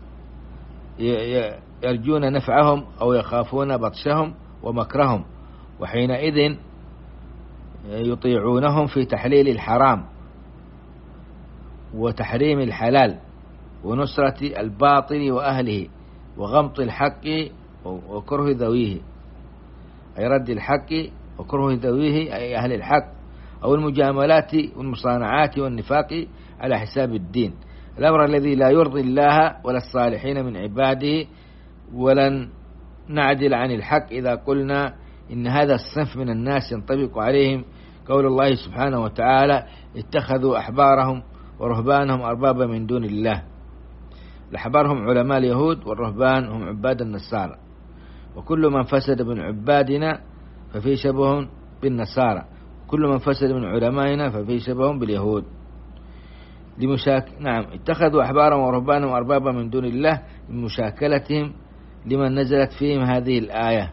يرجون نفعهم أو يخافون بطشهم ومكرهم، وحينئذ يطيعونهم في تحليل الحرام وتحريم الحلال ونصرة الباطل وأهله وغمط الحق وكره ذويه، أي رد الحق وكره ذويه أي أهل الحق، أو المجاملات والمصانعات والنفاق على حساب الدين، الأمر الذي لا يرضي الله ولا الصالحين من عباده. ولن نعدل عن الحق إذا قلنا إن هذا الصنف من الناس ينطبق عليهم قول الله سبحانه وتعالى: اتخذوا أحبارهم ورهبانهم أربابا من دون الله. الأحبار هم علماء اليهود، والرهبان هم عباد النصارى، وكل من فسد من عبادنا ففي شبه بالنصارى، كل من فسد من علمائنا ففي شبه باليهود. اتخذوا أحبارهم ورهبانهم أربابا من دون الله لمشاكلتهم لمن نزلت فيهم هذه الآية.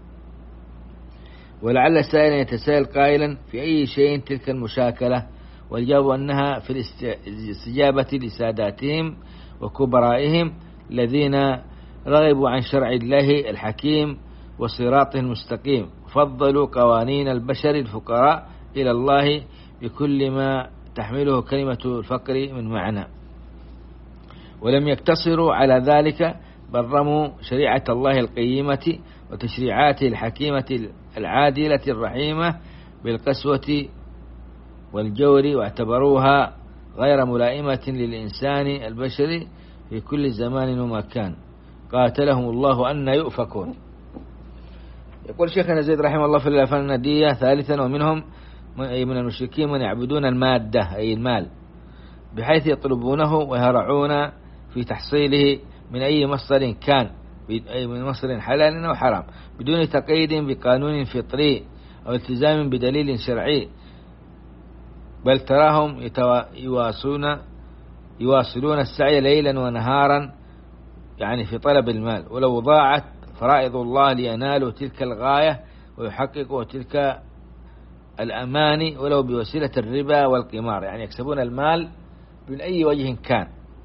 ولعل سائلا يتساءل قائلا: في أي شيء تلك المشاكلة؟ والجواب أنها في الاستجابة لساداتهم وكبرائهم الذين رغبوا عن شرع الله الحكيم وصراطه المستقيم، فضلوا قوانين البشر الفقراء إلى الله بكل ما تحمله كلمة الفقر من معنى، ولم يقتصروا على ذلك، بل رموا شريعة الله القيمة وتشريعاته الحكيمة العادلة الرحيمة بالقسوة والجور، واعتبروها غير ملائمة للإنسان البشري في كل زمان ومكان، قاتلهم الله أن يؤفكون. يقول شيخنا زيد رحمه الله في الأفعال الندية: ثالثا: ومنهم من المشركين من يعبدون المادة أي المال، بحيث يطلبونه ويهرعون في تحصيله من أي مصدر كان، أي من مصدر حلال أو حرام، بدون تقييد بقانون فطري أو التزام بدليل شرعي، بل تراهم يواصلون السعي ليلا ونهارا يعني في طلب المال، ولو ضاعت فرائض الله لينالوا تلك الغاية ويحققوا تلك الأماني ولو بوسيلة الربا والقمار، يعني يكسبون المال من أي وجه كان،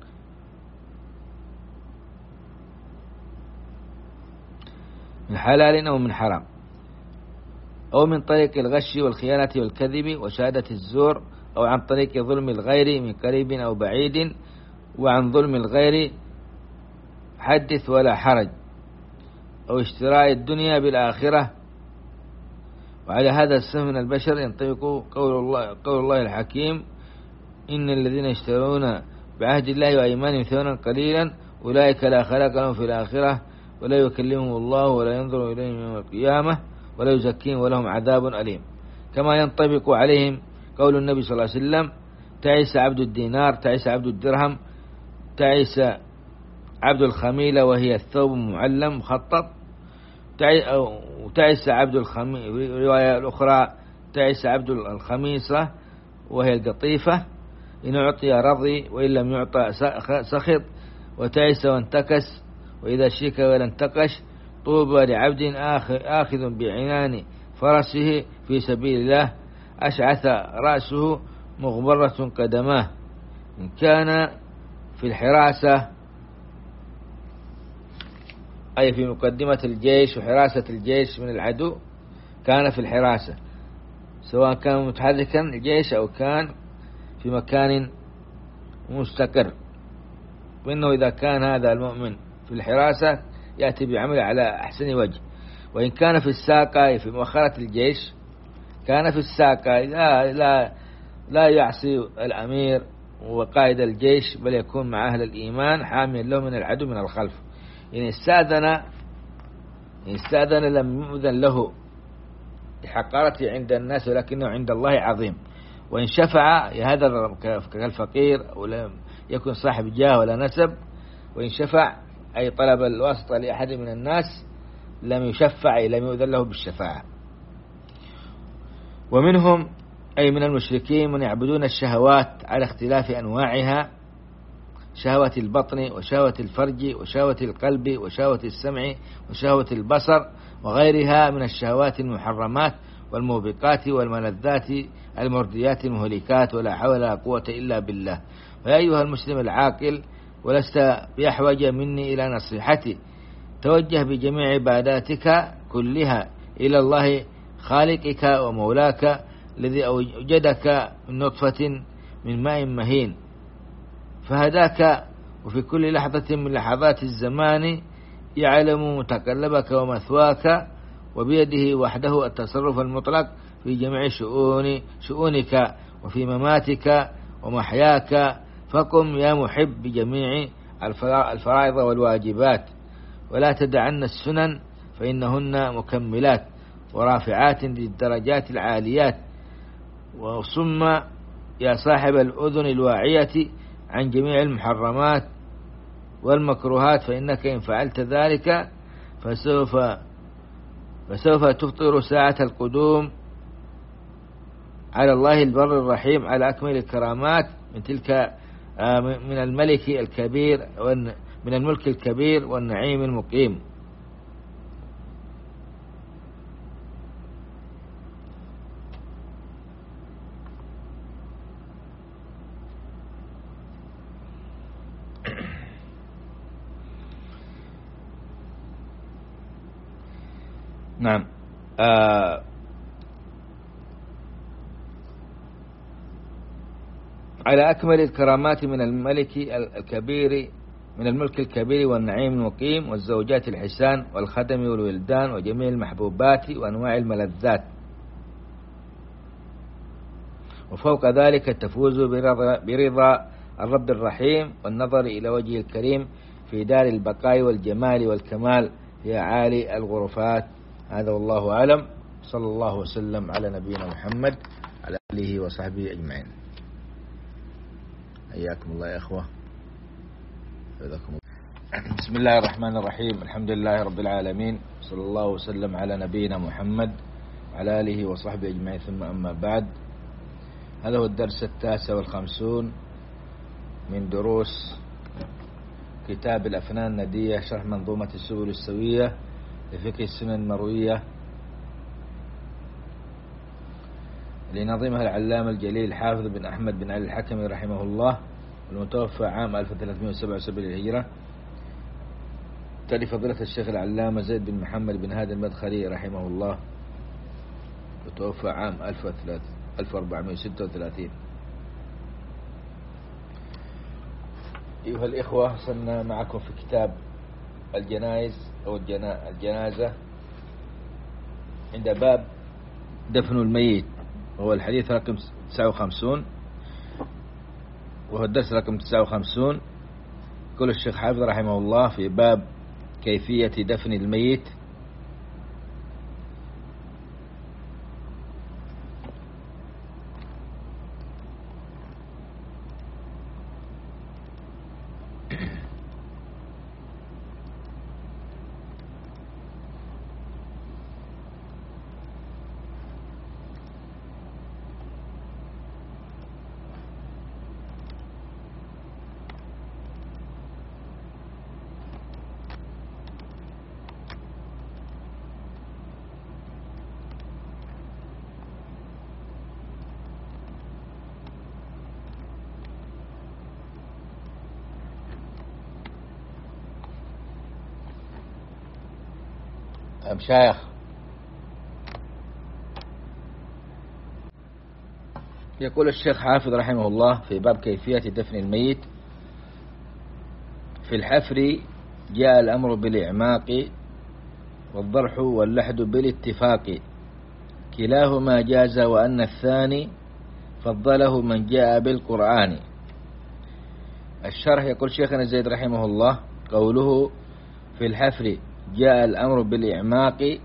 من حلال أو من حرام، أو من طريق الغش والخيانة والكذب وشهادة الزور، أو عن طريق ظلم الغير من قريب أو بعيد، وعن ظلم الغير حدث ولا حرج، أو اشتراء الدنيا بالآخرة. وعلى هذا الصنف من البشر ينطبق قول الله الحكيم: إن الذين يشترون بعهد الله وأيمانهم ثمنا قليلا أولئك لا خلاق لهم في الآخرة ولا يكلمهم الله ولا ينظر إليهم يوم القيامة ولا يزكيهم ولهم عذاب أليم. كما ينطبق عليهم قول النبي صلى الله عليه وسلم: تعس عبد الدينار، تعس عبد الدرهم، تعس عبد الخميلة وهي الثوب معلم مخطط، وتعس عبد الرواية الأخرى تعس عبد الخميصة وهي القطيفة، إن أعطي رضي وإن لم يعطى سخط، وتعس وانتكس وإذا شيك ولا انتقش، طوبى لعبد آخذ بعنان فرسه في سبيل الله أشعث رأسه مغبرة قدماه. إن كان في الحراسة أي في مقدمة الجيش وحراسة الجيش من العدو، كان في الحراسة سواء كان متحركا الجيش أو كان في مكان مستقر، وإنه إذا كان هذا المؤمن في الحراسة يأتي بعمل على أحسن وجه. وإن كان في الساقة في مؤخرة الجيش، كان في الساقة لا يعصي الأمير وقائد الجيش، بل يكون مع أهل الإيمان حاميا له من العدو من الخلف. إن استأذن لم يؤذن له بحقارته عند الناس، ولكنه عند الله عظيم. وإن شفع هذا كالفقير ولم يكن صاحب جاه ولا نسب، وإن شفع أي طلب الواسطة لأحد من الناس لم يشفع لم يؤذن له بالشفاعة. ومنهم أي من المشركين من يعبدون الشهوات على اختلاف أنواعها، شهوة البطن وشهوة الفرج وشهوة القلب وشهوة السمع وشهوة البصر وغيرها من الشهوات المحرمات والموبقات والملذات المرديات المهلكات، ولا حول ولا قوة إلا بالله. ويا أيها المسلم العاقل، ولست بأحوج مني إلى نصيحتي، توجه بجميع عباداتك كلها إلى الله خالقك ومولاك الذي أوجدك من نطفة من ماء مهين فهداك، وفي كل لحظة من لحظات الزمان يعلم متقلبك ومثواك، وبيده وحده التصرف المطلق في جميع شؤونك وفي مماتك ومحياك. فقم يا محب بجميع الفرائض والواجبات، ولا تدعن السنن فإنهن مكملات ورافعات للدرجات العاليات. وصم يا صاحب الأذن الواعية عن جميع المحرمات والمكروهات، فإنك إن فعلت ذلك فسوف تفطر ساعة القدوم على الله البر الرحيم على أكمل الكرامات من الملك الكبير من الملك الكبير والنعيم المقيم. نعم. على أكمل الكرامات من الملك الكبير من الملك الكبير والنعيم المقيم والزوجات الحسان والخدم والولدان وجميع المحبوبات وأنواع الملذات. وفوق ذلك تفوز برضا الرب الرحيم والنظر إلى وجهه الكريم في دار البقاء والجمال والكمال في عالي الغرفات. هذا والله أعلم. صلى الله وسلم على نبينا محمد على آله وصحبه أجمعين. حياكم الله يا أخوة. بسم الله الرحمن الرحيم. الحمد لله رب العالمين، صلى الله وسلم على نبينا محمد على آله وصحبه أجمعين، ثم أما بعد. هذا هو الدرس 59 من دروس كتاب الأفنان الندية شرح منظومة السبل السوية لفقه السنن المروية لنظيمها العلامة الجليل الحافظ بن أحمد بن علي الحكمي رحمه الله، المتوفى عام 1377 للهجرة. تالي فضيلة الشيخ العلامة زيد بن محمد بن هادي المدخلي رحمه الله، متوفى عام 1436. أيها الإخوة، وصلنا معكم في كتاب الجنائز أو الجنازة عند باب دفن الميت، وهو الحديث رقم 59، وهو الدرس رقم 59. يقول الشيخ حافظ رحمه الله في باب كيفية دفن الميت: مشايخ. يقول الشيخ حافظ رحمه الله في باب كيفية دفن الميت: في الحفر جاء الأمر بالإعماق، والضرح واللحد بالاتفاق، كلاهما جاز، وأن الثاني فضله من جاء بالقرآن. الشرح: يقول شيخنا زيد رحمه الله: قوله في الحفر جاء الأمر بالإعماق،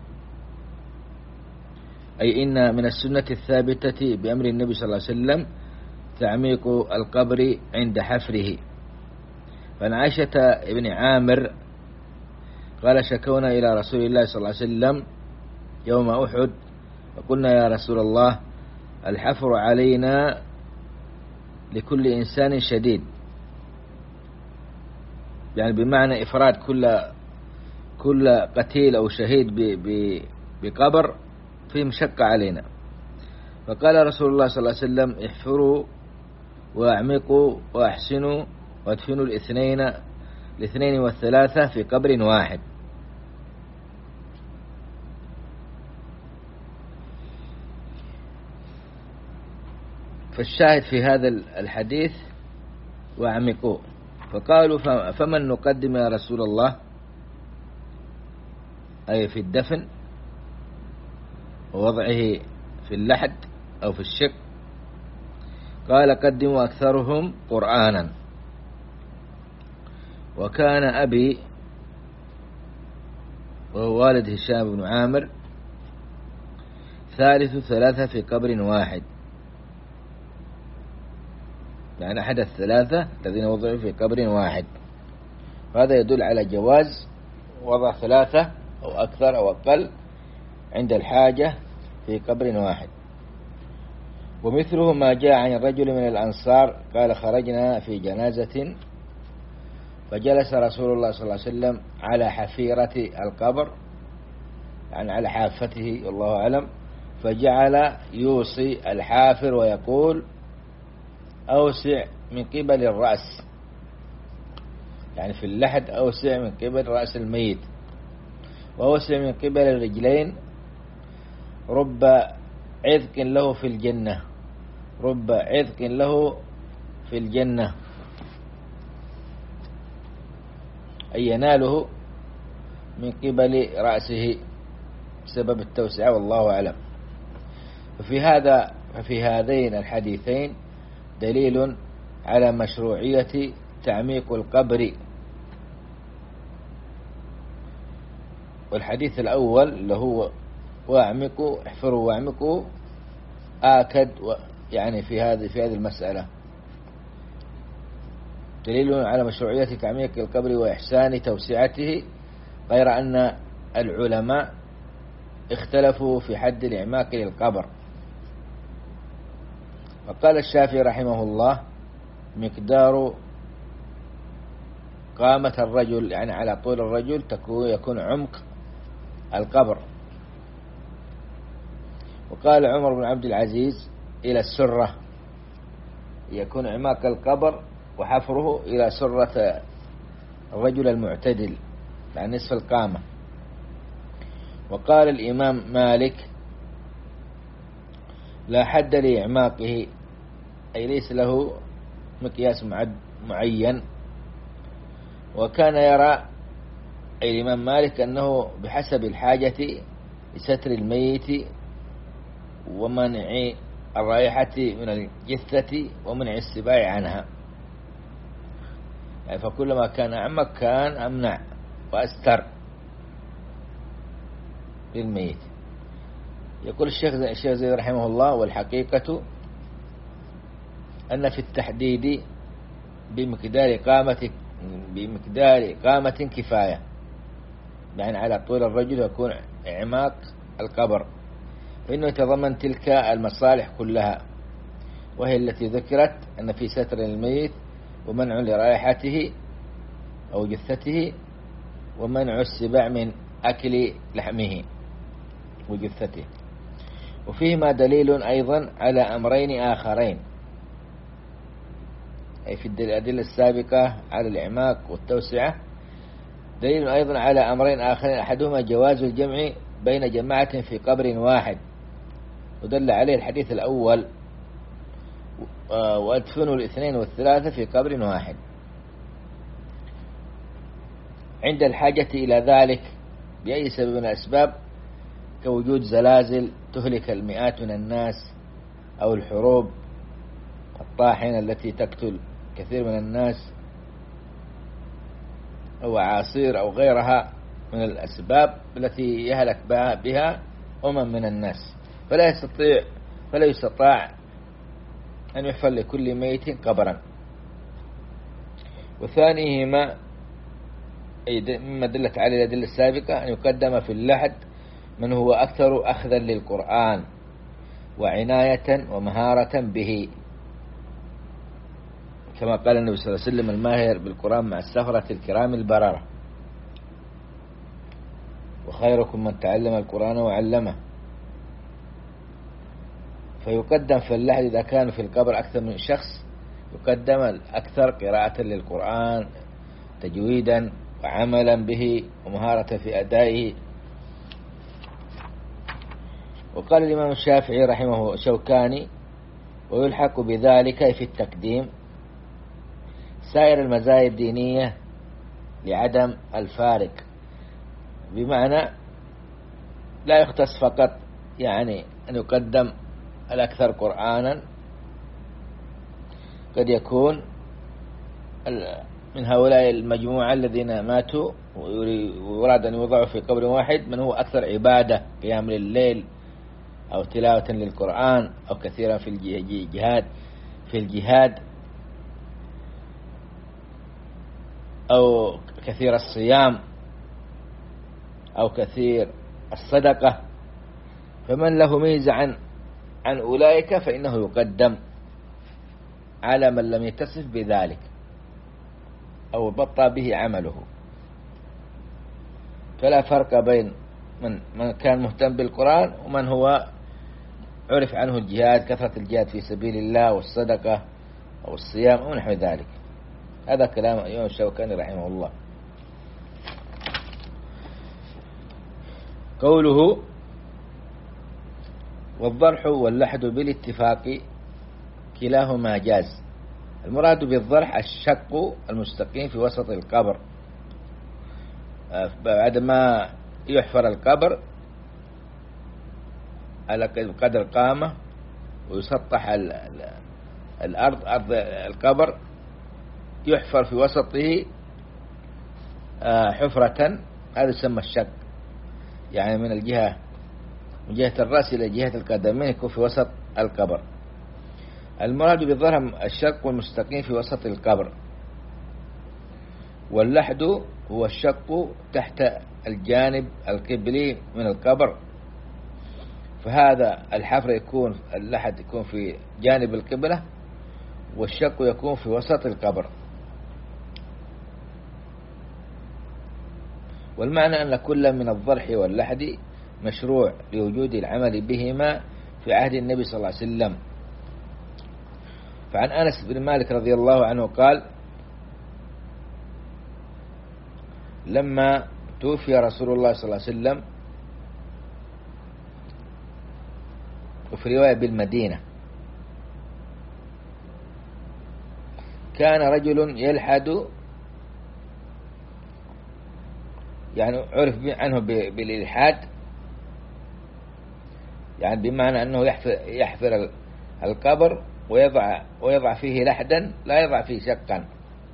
أي إن من السنة الثابتة بأمر النبي صلى الله عليه وسلم تعميق القبر عند حفره. فعن عائشة بن عامر قال: شكونا إلى رسول الله صلى الله عليه وسلم يوم أحد، فقلنا: يا رسول الله، الحفر علينا لكل إنسان شديد، يعني بمعنى إفراد كل قتيل أو شهيد بقبر فيه مشقة علينا. فقال رسول الله صلى الله عليه وسلم: احفروا واعمقوا واحسنوا وادفنوا الاثنين والثلاثة في قبر واحد. فالشاهد في هذا الحديث واعمقوا. فقالوا: فمن نقدم يا رسول الله؟ أي في الدفن ووضعه في اللحد أو في الشق. قال: قدموا أكثرهم قرآنا. وكان أبي وهو والد هشام بن عامر ثالث ثلاثة في قبر واحد، يعني أحد الثلاثة الذين وضعوا في قبر واحد. وهذا يدل على جواز وضع ثلاثة أو أكثر أو أقل عند الحاجة في قبر واحد. ومثله ما جاء عن الرجل من الأنصار قال: خرجنا في جنازة فجلس رسول الله صلى الله عليه وسلم على حفيرة القبر، يعني على حافته والله أعلم، فجعل يوصي الحافر ويقول: أوسع من قبل الرأس، يعني في اللحد أوسع من قبل رأس الميت، وأوسع من قبل الرجلين، رب عذق له في الجنة، رب عذق له في الجنة، أي يناله من قبل رأسه بسبب التوسعة والله أعلم. ففي هذين الحديثين دليل على مشروعية تعميق القبر. والحديث الأول اللي هو واعمقوا، احفروا واعمقوا، آكد يعني في هذه المسألة دليل على مشروعية تعميق القبر وإحسان توسعته، غير أن العلماء اختلفوا في حد الإعماق للقبر. وقال الشافعي رحمه الله: مقدار قامة الرجل، يعني على طول الرجل يكون عمق القبر. وقال عمر بن عبد العزيز: إلى السرة، يكون إعماق القبر وحفره إلى سرة الرجل المعتدل، يعني نصف القامة. وقال الإمام مالك: لا حد لإعماقه، أي ليس له مقياس معين. وكان يرى أي الإمام مالك أنه بحسب الحاجة لستر الميت ومنع الرائحة من الجثة ومنع السباع عنها، يعني فكلما كان أعمق كان أمنع وأستر للميت. يقول الشيخ زيد رحمه الله: والحقيقة أن في التحديد بمقدار قامة كفاية، يعني على طول الرجل يكون إعماق القبر، فإنه يتضمن تلك المصالح كلها، وهي التي ذكرت أن في ستر الميت ومنع لرائحته أو جثته ومنع السباع من أكل لحمه وجثته. وفيهما دليل أيضا على أمرين آخرين، أي في الأدلة السابقة على الإعماق والتوسعة دليل أيضا على أمرين آخرين، أحدهما جواز الجمع بين جماعة في قبر واحد، ودل عليه الحديث الأول وأدفنوا الاثنين والثلاثة في قبر واحد عند الحاجة إلى ذلك بأي سبب من الأسباب، كوجود زلازل تهلك المئات من الناس، أو الحروب الطاحنة التي تقتل كثير من الناس، أو عاصير أو غيرها من الأسباب التي يهلك بها من الناس، فلا يستطاع أن يحفر لكل ميت قبرا. وثانيهما مما دلت عليه الأدلة السابقة، أن يقدم في اللحد من هو أكثر أخذا للقرآن وعناية ومهارة به، كما قال النبي صلى الله عليه وسلم: الماهر بالقرآن مع السفرة الكرام البررة، وخيركم من تعلم القرآن وعلمه. فيقدم في اللحد إذا كان في القبر أكثر من شخص، يقدم الأكثر قراءة للقرآن تجويدا وعملا به ومهارة في أدائه. وقال الإمام الشافعي رحمه شوكاني: ويلحق بذلك في التقديم سائر المزايا الدينية لعدم الفارق، بمعنى لا يختص فقط يعني أن يقدم الأكثر قرآنا، قد يكون من هؤلاء المجموعة الذين ماتوا ويراد أن يوضعوا في قبر واحد من هو أكثر عبادة، قيام الليل أو تلاوة للقرآن أو كثيرا في الجهاد أو كثير الصيام أو كثير الصدقة. فمن له ميزة عن أولئك فإنه يقدم على من لم يتصف بذلك أو بطأ به عمله. فلا فرق بين من كان مهتم بالقرآن ومن هو عرف عنه الجهاد، كثرة الجهاد في سبيل الله والصدقة أو الصيام أو نحو ذلك. هذا كلام الإمام الشوكاني رحمه الله. قوله: والضرح واللحد بالاتفاق كلاهما جاز. المراد بالضرح الشق المستقيم في وسط القبر، بعد ما يحفر القبر على قدر قامة ويسطح الأرض، أرض القبر، يحفر في وسطه حفرة، هذا يسمى الشق، يعني من جهة الرأس إلى جهة القدمين يكون في وسط القبر. المراد بالضرح الشق المستقيم في وسط القبر. واللحد هو الشق تحت الجانب القبلي من القبر، فهذا الحفر يكون اللحد يكون في جانب القبلة، والشق يكون في وسط القبر. والمعنى أن كل من الضرح واللحد مشروع لوجود العمل بهما في عهد النبي صلى الله عليه وسلم. فعن أنس بن مالك رضي الله عنه قال: لما توفي رسول الله صلى الله عليه وسلم، وفي رواية بالمدينة، كان رجل يلحد، يعني عرف عنه بالإلحاد، يعني بمعنى أنه يحفر القبر ويضع فيه لحدا، لا يضع فيه شقا.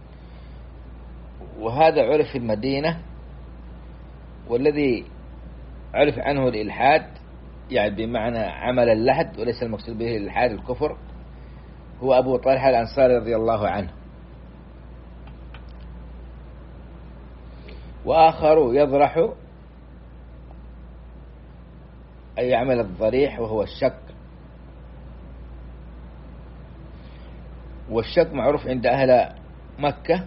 وهذا عرف في المدينة. والذي عرف عنه الإلحاد يعني بمعنى عمل اللحد، وليس المقصود به الإلحاد الكفر، هو أبو طلحة الأنصاري رضي الله عنه. وآخر يضرح أي يعمل الضريح وهو الشق. والشق معروف عند أهل مكة،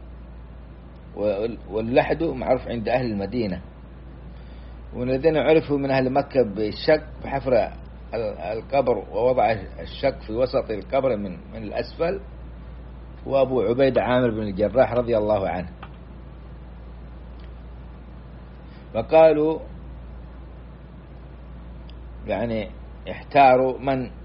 واللحد معروف عند أهل المدينة. والذين عرفوا من أهل مكة بالشق بحفر القبر ووضع الشق في وسط القبر من الأسفل، وأبو عبيدة عامر بن الجراح رضي الله عنه. فقالوا يعني احتاروا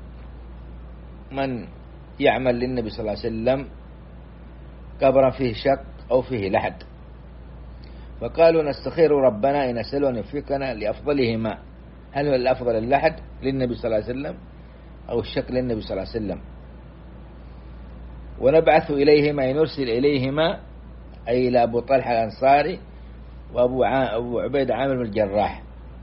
من يعمل للنبي صلى الله عليه وسلم قبرا فيه شق أو فيه لحد، فقالوا نستخير ربنا إن نسأله أن يوفقنا لأفضلهما، هل هو الأفضل اللحد للنبي صلى الله عليه وسلم أو الشق للنبي صلى الله عليه وسلم، ونبعث إليهما، نرسل إليهما أي إلى أبو طلحة الأنصاري وأبو عبيد عامر بن الجراح،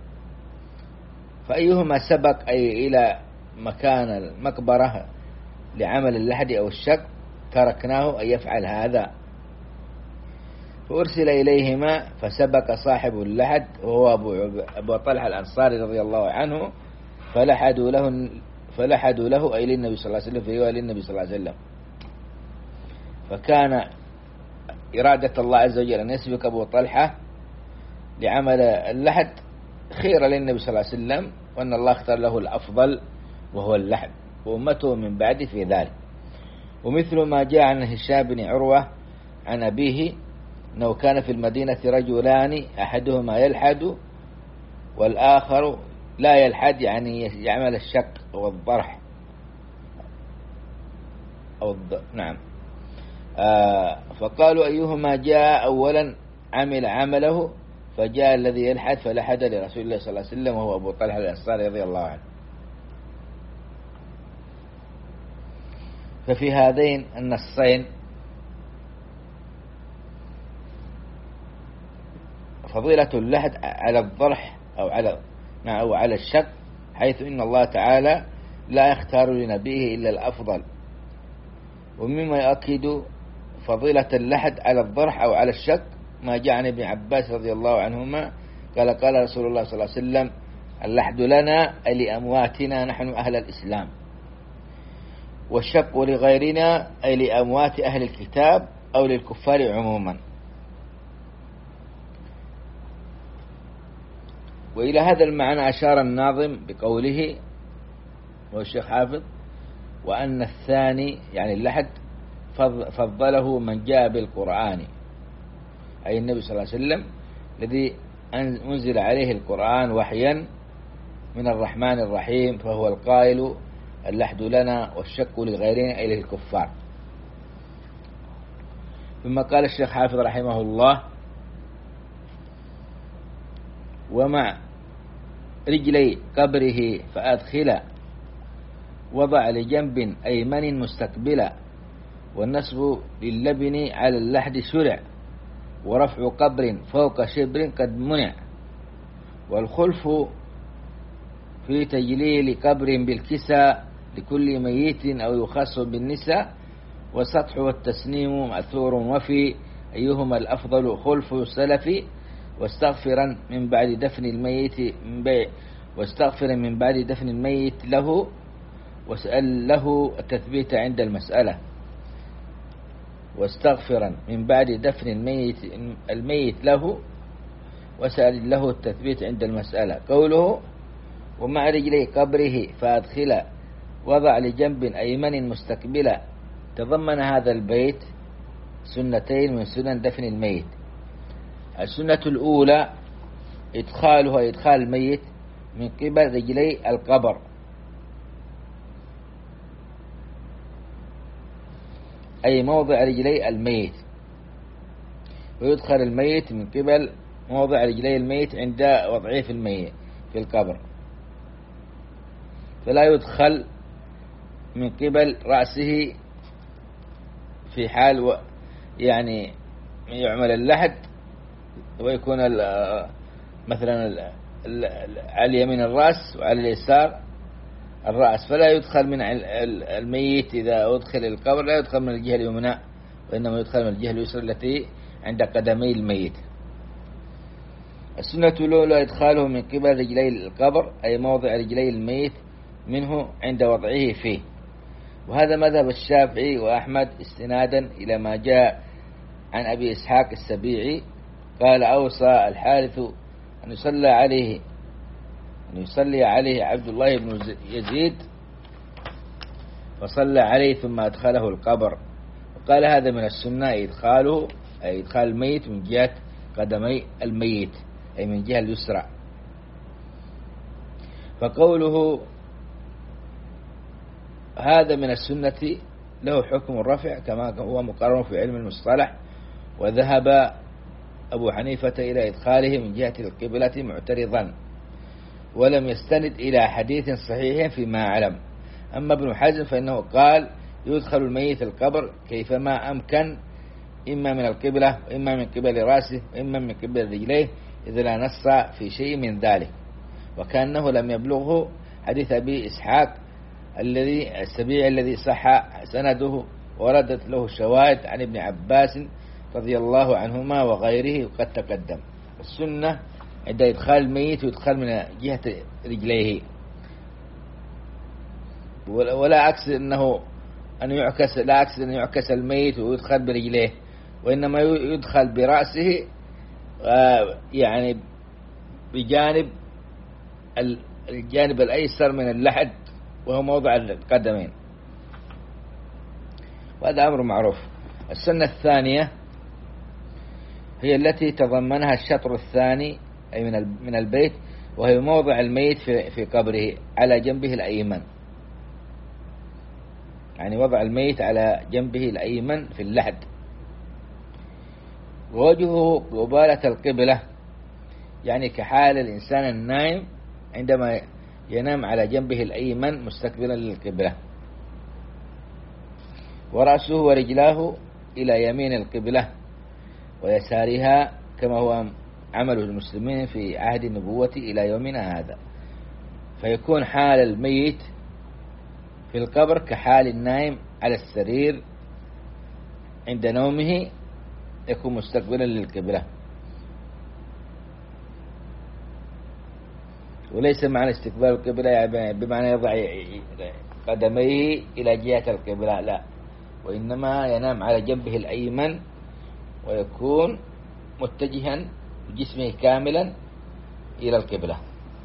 فأيهما سبق أي إلى مكان المقبرة لعمل اللحد أو الشق تركناه أن يفعل هذا، فأرسل إليهما فسبق صاحب اللحد وهو أبو طلحة الأنصاري رضي الله عنه، فلحدوا له أي للنبي صلى الله عليه وسلم، فهو للنبي صلى الله عليه وسلم. فكان إرادة الله عز وجل أن يسبق أبو طلحة لعمل اللحد خير للنبي صلى الله عليه وسلم، وأن الله اختار له الأفضل وهو اللحد، وأمته من بعد في ذلك. ومثل ما جاء عن هشام بن عروة عن أبيه أنه كان في المدينة رجلان أحدهما يلحد والآخر لا يلحد، يعني يعمل الشق والضرح نعم. فقالوا أيهما جاء أولا عمل عمله، فجاء الذي يلحد فلحد لرسول الله صلى الله عليه وسلم وهو أبو طلحة الأنصاري رضي الله عنه. ففي هذين النصين فضيلة اللحد على الضرح أو على الشق، حيث إن الله تعالى لا يختار لنبيه إلا الأفضل. ومما يؤكد فضيلة اللحد على الضرح أو على الشق ما جاء عن ابن عباس رضي الله عنهما قال رسول الله صلى الله عليه وسلم اللحد لنا أي لأمواتنا نحن أهل الإسلام، والشق لغيرنا أي لأموات أهل الكتاب أو للكفار عموما. وإلى هذا المعنى أشار الناظم بقوله والشيخ حافظ وأن الثاني يعني اللحد فضله من جاء بالقرآن، أي النبي صلى الله عليه وسلم الذي أنزل عليه القرآن وحيا من الرحمن الرحيم، فهو القائل اللحد لنا والشك لغيرنا أي للكفار. ثم قال الشيخ حافظ رحمه الله ومع رجلي قبره فأدخل وضع لجنب أيمن مستقبلا، والنصب للبن على اللحد شرع، ورفع قبر فوق شبر قد منع، والخلف في تجليل قبر بالكسى لكل ميت أو يخص بالنساء، والسطح والتسنيم مأثور وفي أيهما الأفضل خلف السلف، واستغفرا من بعد دفن الميت له، واسأل له التثبيت عند المسألة. واستغفرا من بعد دفن الميت له وسأل له التثبيت عند المسألة. قوله ومع رجلي قبره فأدخل وضع لجنب أيمن مستقبلا، تضمن هذا البيت سنتين من سنن دفن الميت. السنة الأولى إدخال الميت من قبل رجلي القبر، أي موضع رجلي الميت، ويدخل الميت من قبل موضع رجلي الميت عند وضعه في القبر، فلا يدخل من قبل رأسه في حال يعني يعمل اللحد ويكون مثلا على اليمين الرأس وعلى اليسار الرأس، فلا يدخل من الميت إذا أدخل القبر لا يدخل من الجهة اليمنى، وإنما يدخل من الجهة اليسرى التي عند قدمي الميت. السنة الأولى إدخاله من قبل رجلي القبر، أي موضع رجلي الميت منه عند وضعه فيه، وهذا مذهب الشافعي وأحمد استنادا إلى ما جاء عن أبي إسحاق السبيعي قال أوصى الحارث أن يصلي عليه عبد الله بن يزيد، فصلى عليه ثم أدخله القبر، وقال هذا من السنة إدخاله أي إدخال الميت من جهة قدمي الميت، أي من الجهة اليسرى. فقوله هذا من السنة له حكم الرفع كما هو مقرر في علم المصطلح. وذهب أبو حنيفة إلى إدخاله من جهة القبلة معترضا، ولم يستند إلى حديث صحيح فيما أعلم. أما ابن حزم فإنه قال يدخل الميت القبر كيفما أمكن، إما من القبلة وإما من قبل رأسه وإما من قبل رجليه، إذا لا نص في شيء من ذلك. وكأنه لم يبلغه حديث أبي إسحاق السبيعي الذي صح سنده وردت له الشواهد عن ابن عباس رضي الله عنهما وغيره وقد تقدم. السنة عند إدخال الميت يدخل من جهة رجليه، ولا عكس أن يعكس الميت ويدخل برجليه، وإنما يدخل برأسه يعني بجانب الجانب الأيسر من اللحد وهو موضع القدمين، وهذا أمر معروف. السنة الثانية هي التي تضمنها الشطر الثاني أي من البيت، وهي موضع الميت في قبره على جنبه الأيمن، يعني وضع الميت على جنبه الأيمن في اللحد. ووجهه قبالة القبلة، يعني كحال الإنسان النائم عندما ينام على جنبه الأيمن مستقبلا للقبلة. ورأسه ورجلاه إلى يمين القبلة ويسارها، كما هو عمل المسلمين في عهد النبوة إلى يومنا هذا. فيكون حال الميت في القبر كحال النائم على السرير عند نومه، يكون مستقبلا للقبلة. وليس معنى استقبال القبلة بمعنى يضع قدميه إلى جهة القبلة، لا، وإنما ينام على جنبه الأيمن ويكون متجها بجسمه كاملا إلى القبلة.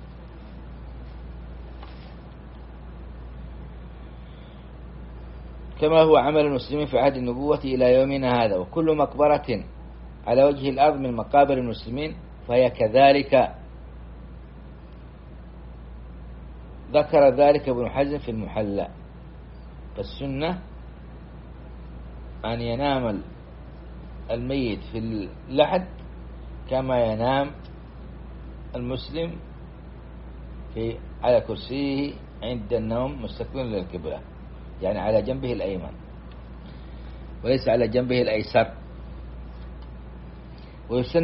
كما هو عمل المسلمين في عهد النبوة إلى يومنا هذا. وكل مقبرة على وجه الأرض من مقابر المسلمين فهي كذلك. ذكر ذلك ابن حزم في المحلى. فالسنة أن ينام الميت في اللحد كما ينام المسلم على كرسيه عند النوم مستقبلا للقبلة، يعني على جنبه الأيمن وليس على جنبه الأيسر. ويسن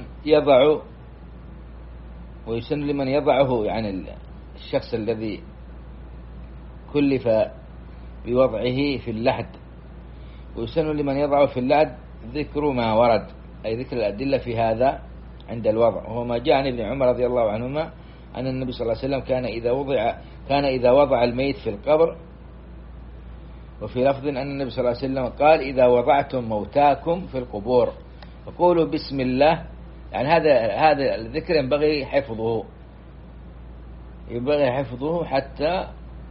لمن يضعه يعني الشخص الذي كلف بوضعه في اللحد، ويسن لمن يضعه في اللحد ذكر ما ورد، أي ذكر الأدلة في هذا عند الوضع. وهو ما جاء عن ابن عمر رضي الله عنهما أن النبي صلى الله عليه وسلم كان إذا وضع الميت في القبر، وفي لفظ أن النبي صلى الله عليه وسلم قال إذا وضعتم موتاكم في القبور فقولوا بسم الله. يعني هذا الذكر ينبغي حفظه حتى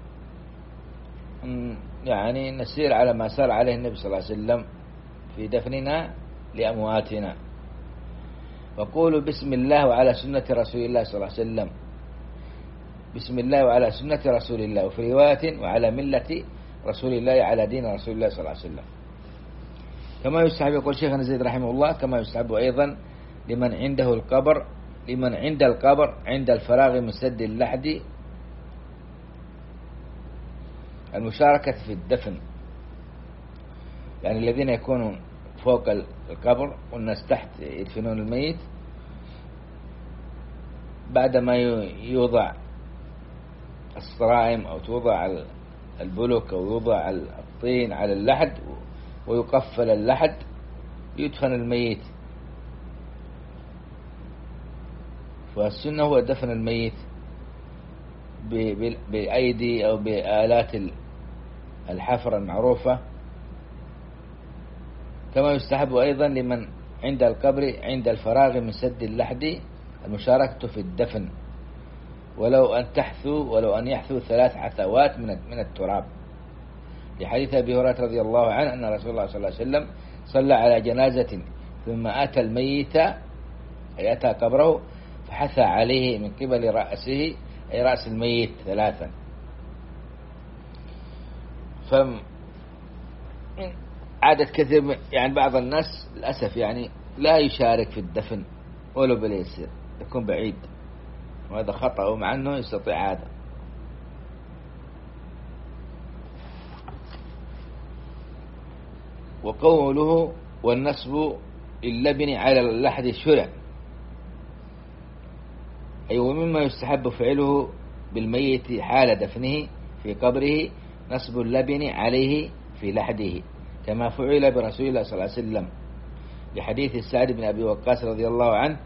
يعني نسير على ما سار عليه النبي صلى الله عليه وسلم في دفننا لأمواتنا. وقولوا بسم الله وعلى سنة رسول الله صلى الله عليه وسلم، بسم الله وعلى سنة رسول الله، وفي رواية وعلى ملة رسول الله، على دين رسول الله صلى الله عليه وسلم. كما يستحب، يقول شيخنا زيد رحمه الله، كما يستحب أيضا لمن عند القبر عند الفراغ من سد اللحد المشاركة في الدفن، يعني الذين يكونون فوق القبر والناس تحت يدفنون الميت، بعدما يوضع الصرائم أو توضع البلك أو يوضع الطين على اللحد ويقفل اللحد يدفن الميت. فالسنة هو دفن الميت بأيدي أو بآلات الحفر المعروفة. كما يستحب أيضا لمن عند القبر عند الفراغ من سد اللحد المشاركة في الدفن، ولو أن يحثوا 3 عثوات من التراب، لحديث أبي هريرة رضي الله عنه أن رسول الله صلى الله عليه وسلم صلى على جنازة ثم أتى الميت أي أتى قبره حثى عليه من قبل رأسه أي رأس الميت 3. عادة كثير يعني بعض الناس للأسف يعني لا يشارك في الدفن ولو باليسير، يكون بعيد، وهذا خطأ مع أنه يستطيع هذا. وقوله والنصب اللبن على اللحد الشرع، أي ومما يستحب فعله بالميت حال دفنه في قبره نصب اللبن عليه في لحده، كما فعل برسول الله صلى الله عليه وسلم لحديث سعد بن أبي وقاص رضي الله عنه: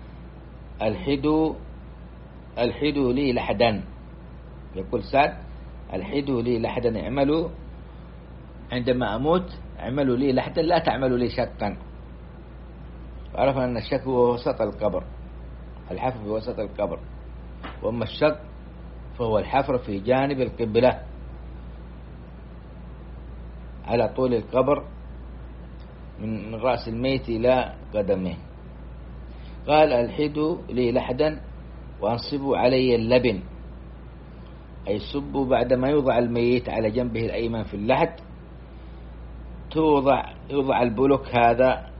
الحدوا لي لحدا. يقول سعد: الحدوا لي لحدا، اعملوا عندما أموت اعملوا لي لحدا لا تعملوا لي شقا. وعرف أن الشق هو وسط القبر، الحفر في وسط القبر، وأما الشق فهو الحفر في جانب القبلة على طول القبر من رأس الميت إلى قدمه. قال: الحدوا لي لحدا وانصبوا علي اللبن، أي صبوا بعدما يوضع الميت على جنبه الأيمن في اللحد، يوضع البلوك هذا،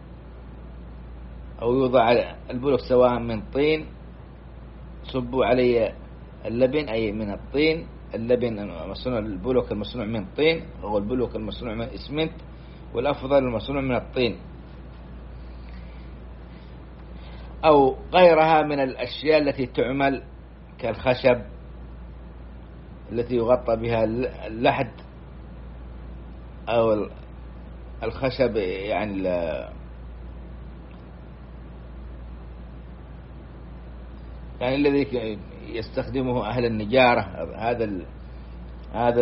أو يوضع البلوك سواء من طين، صبوا علي اللبن أي من الطين، اللبن مصنوع، البلوك المصنوع من طين، أو البلوك المصنوع من إسمنت، والأفضل المصنوع من الطين أو غيرها من الأشياء التي تعمل كالخشب التي يغطى بها اللحد، أو الخشب يعني الذي يستخدمه أهل النجارة، هذا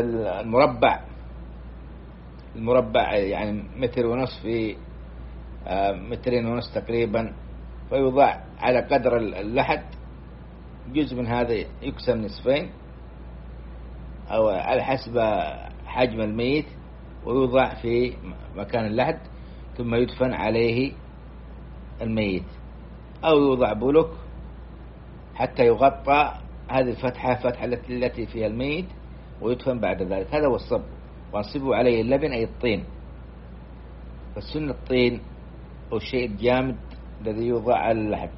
المربع يعني 1.5 متر في 2.5 متر تقريبا، فيوضع على قدر اللحد، جزء من هذا يقسم نصفين أو على حسب حجم الميت، ويوضع في مكان اللحد، ثم يدفن عليه الميت، أو يوضع بلوك حتى يغطى هذه الفتحة التي فيها الميت، ويدفن بعد ذلك. هذا هو الصب. وانصبوا عليه اللبن أي الطين، فالسنة الطين أو الشيء الجامد الذي يوضع على اللحد.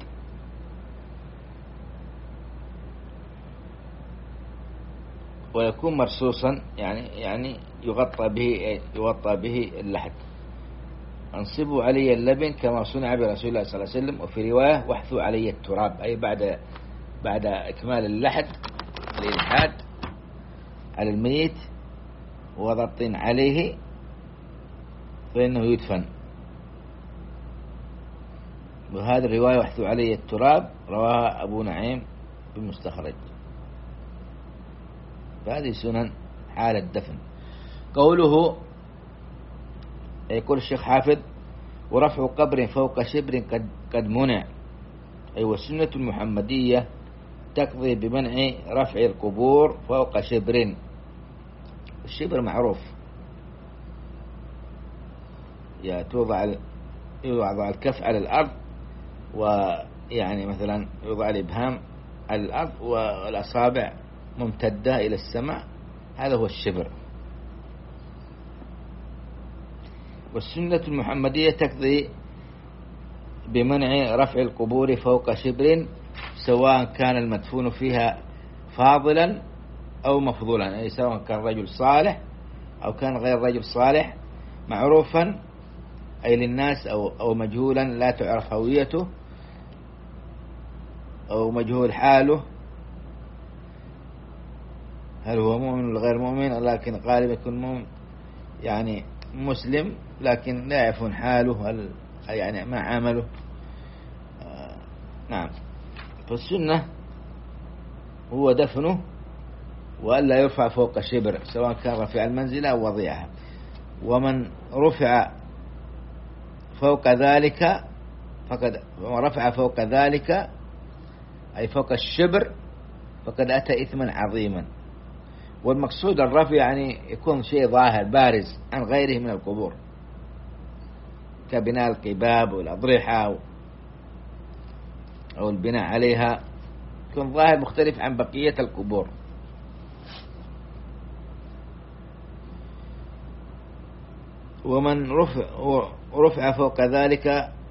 ويكون مرصوصا يعني يغطى به اللحد. انصبوا علي اللبن كما صنع برسول الله صلى الله عليه وسلم. وفي رواية: واحثوا علي التراب، أي بعد إكمال اللحد الإلحاد على الميت ووضع الطين عليه فإنه يدفن. وهذه الرواية واحثوا علي التراب رواها أبو نعيم بالمستخرج. فهذه سنن حال الدفن. قوله، يقول الشيخ حافظ: ورفع قبر فوق شبر قد منع، أي والسنة المحمدية تقضي بمنع رفع القبور فوق شبر. الشبر معروف، يوضع الكف على الأرض، ويعني مثلا يوضع الإبهام على الأرض والأصابع ممتدة إلى السماء، هذا هو الشبر. والسنة المحمدية تقضي بمنع رفع القبور فوق شبر، سواء كان المدفون فيها فاضلا أو مفضولا، أي سواء كان رجل صالح أو كان غير رجل صالح، معروفا أي للناس أو مجهولا لا تعرف هويته أو مجهول حاله، هل هو مؤمن ولا غير مؤمن، لكن غالبا يكون مؤمن يعني مسلم، لكن لا يعرفون حاله، هل يعني ما عمله. نعم. فالسنة هو دفنه وألا يرفع فوق شبر، سواء كان رفع المنزلة أو وضيعها. ومن رفع فوق ذلك رفع فوق ذلك أي فوق الشبر فقد أتى إثما عظيما. والمقصود الرفع يعني يكون شيء ظاهر بارز عن غيره من القبور، كبناء القباب والأضرحة أو البناء عليها، يكون ظاهر مختلف عن بقية القبور. ومن رفع فوق ذلك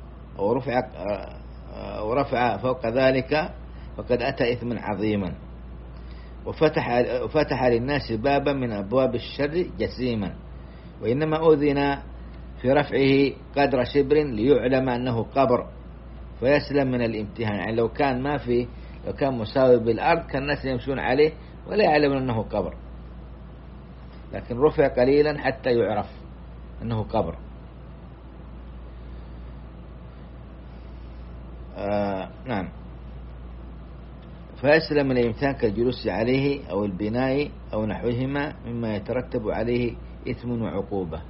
أو رفع فوق ذلك فقد أتى إثما عظيما، وفتح للناس بابا من أبواب الشر جسيما. وإنما أذن في رفعه قدر شبر ليعلم أنه قبر فيسلم من الامتحان. يعني لو كان مساوي بالأرض كان الناس يمشون عليه ولا يعلمون أنه قبر، لكن رفع قليلا حتى يعرف أنه قبر. نعم. فيسلم من الامتحان كالجلوس عليه أو البناء أو نحوهما مما يترتب عليه إثم وعقوبة.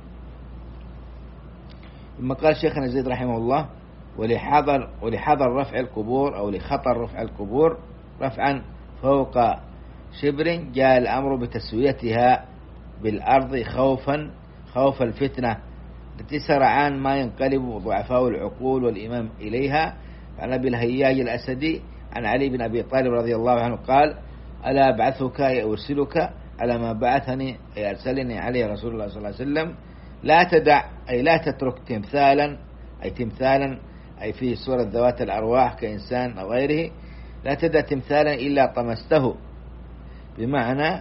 ثم قال شيخنا زيد رحمه الله: ولحظر رفع القبور أو لخطر رفع القبور رفعا فوق شبر جاء الأمر بتسويتها بالأرض خوف الفتنة التي سرعان ما ينقلب ضعفاء العقول والإمام إليها. عن أبي الهياج الأسدي عن علي بن أبي طالب رضي الله عنه قال: ألا أبعثك أرسلك على ما بعثني أرسلني عليه رسول الله صلى الله عليه وسلم، لا تدع أي لا تترك تمثالا أي في صورة ذوات الأرواح كإنسان أو غيره، لا تدع تمثالا إلا طمسته، بمعنى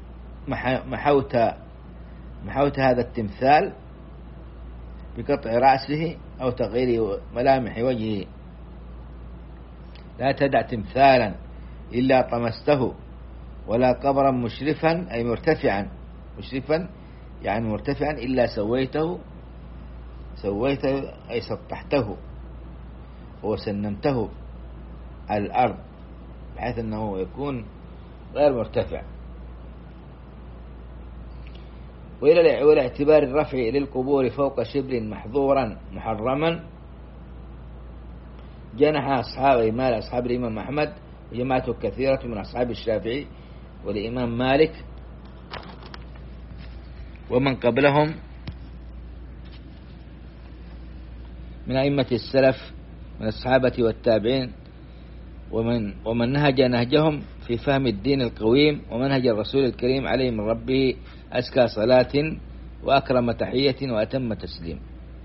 محوت هذا التمثال بقطع رأسه أو تغيير ملامح وجهه. لا تدع تمثالا إلا طمسته، ولا قبرا مشرفا أي مرتفعا يعني مرتفعا إلا سويته أي سطحته وسنمته على الأرض بحيث أنه يكون غير مرتفع. وإلى اعتبار الرفع للقبور فوق شبر محظورا محرما جنح أصحاب الإمام أحمد وجماعته كثيرة من أصحاب الشافعي والإمام مالك ومن قبلهم من أئمة السلف من الصحابة والتابعين ومن نهج نهجهم في فهم الدين القويم ومنهج الرسول الكريم عليه من ربه أزكى صلاة وأكرم تحية وأتم تسليم.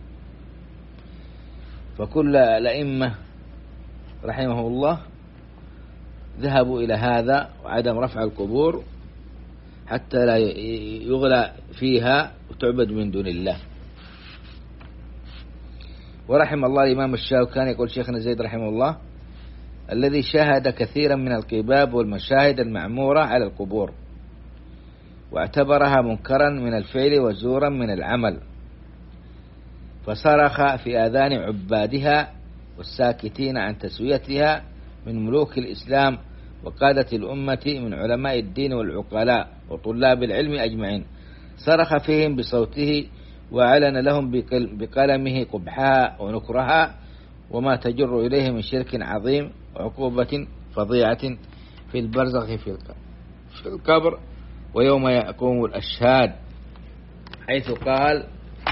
فكل الأئمة رحمه الله ذهبوا إلى هذا وعدم رفع القبور حتى لا يغلى فيها وتعبد من دون الله. ورحم الله الإمام الشوكاني يقول شيخنا زيد رحمه الله: الذي شاهد كثيرا من القباب والمشاهد المعمورة على القبور واعتبرها منكرا من الفعل وزورا من العمل، فصرخ في آذان عبادها والساكتين عن تسويتها من ملوك الإسلام وقادة الأمة من علماء الدين والعقلاء وطلاب العلم أجمعين، صرخ فيهم بصوته وأعلن لهم بقلمه قبحها ونكرها وما تجر إليه من شرك عظيم وعقوبة فظيعة في البرزخ في القبر ويوم يقوم الأشهاد، حيث قال: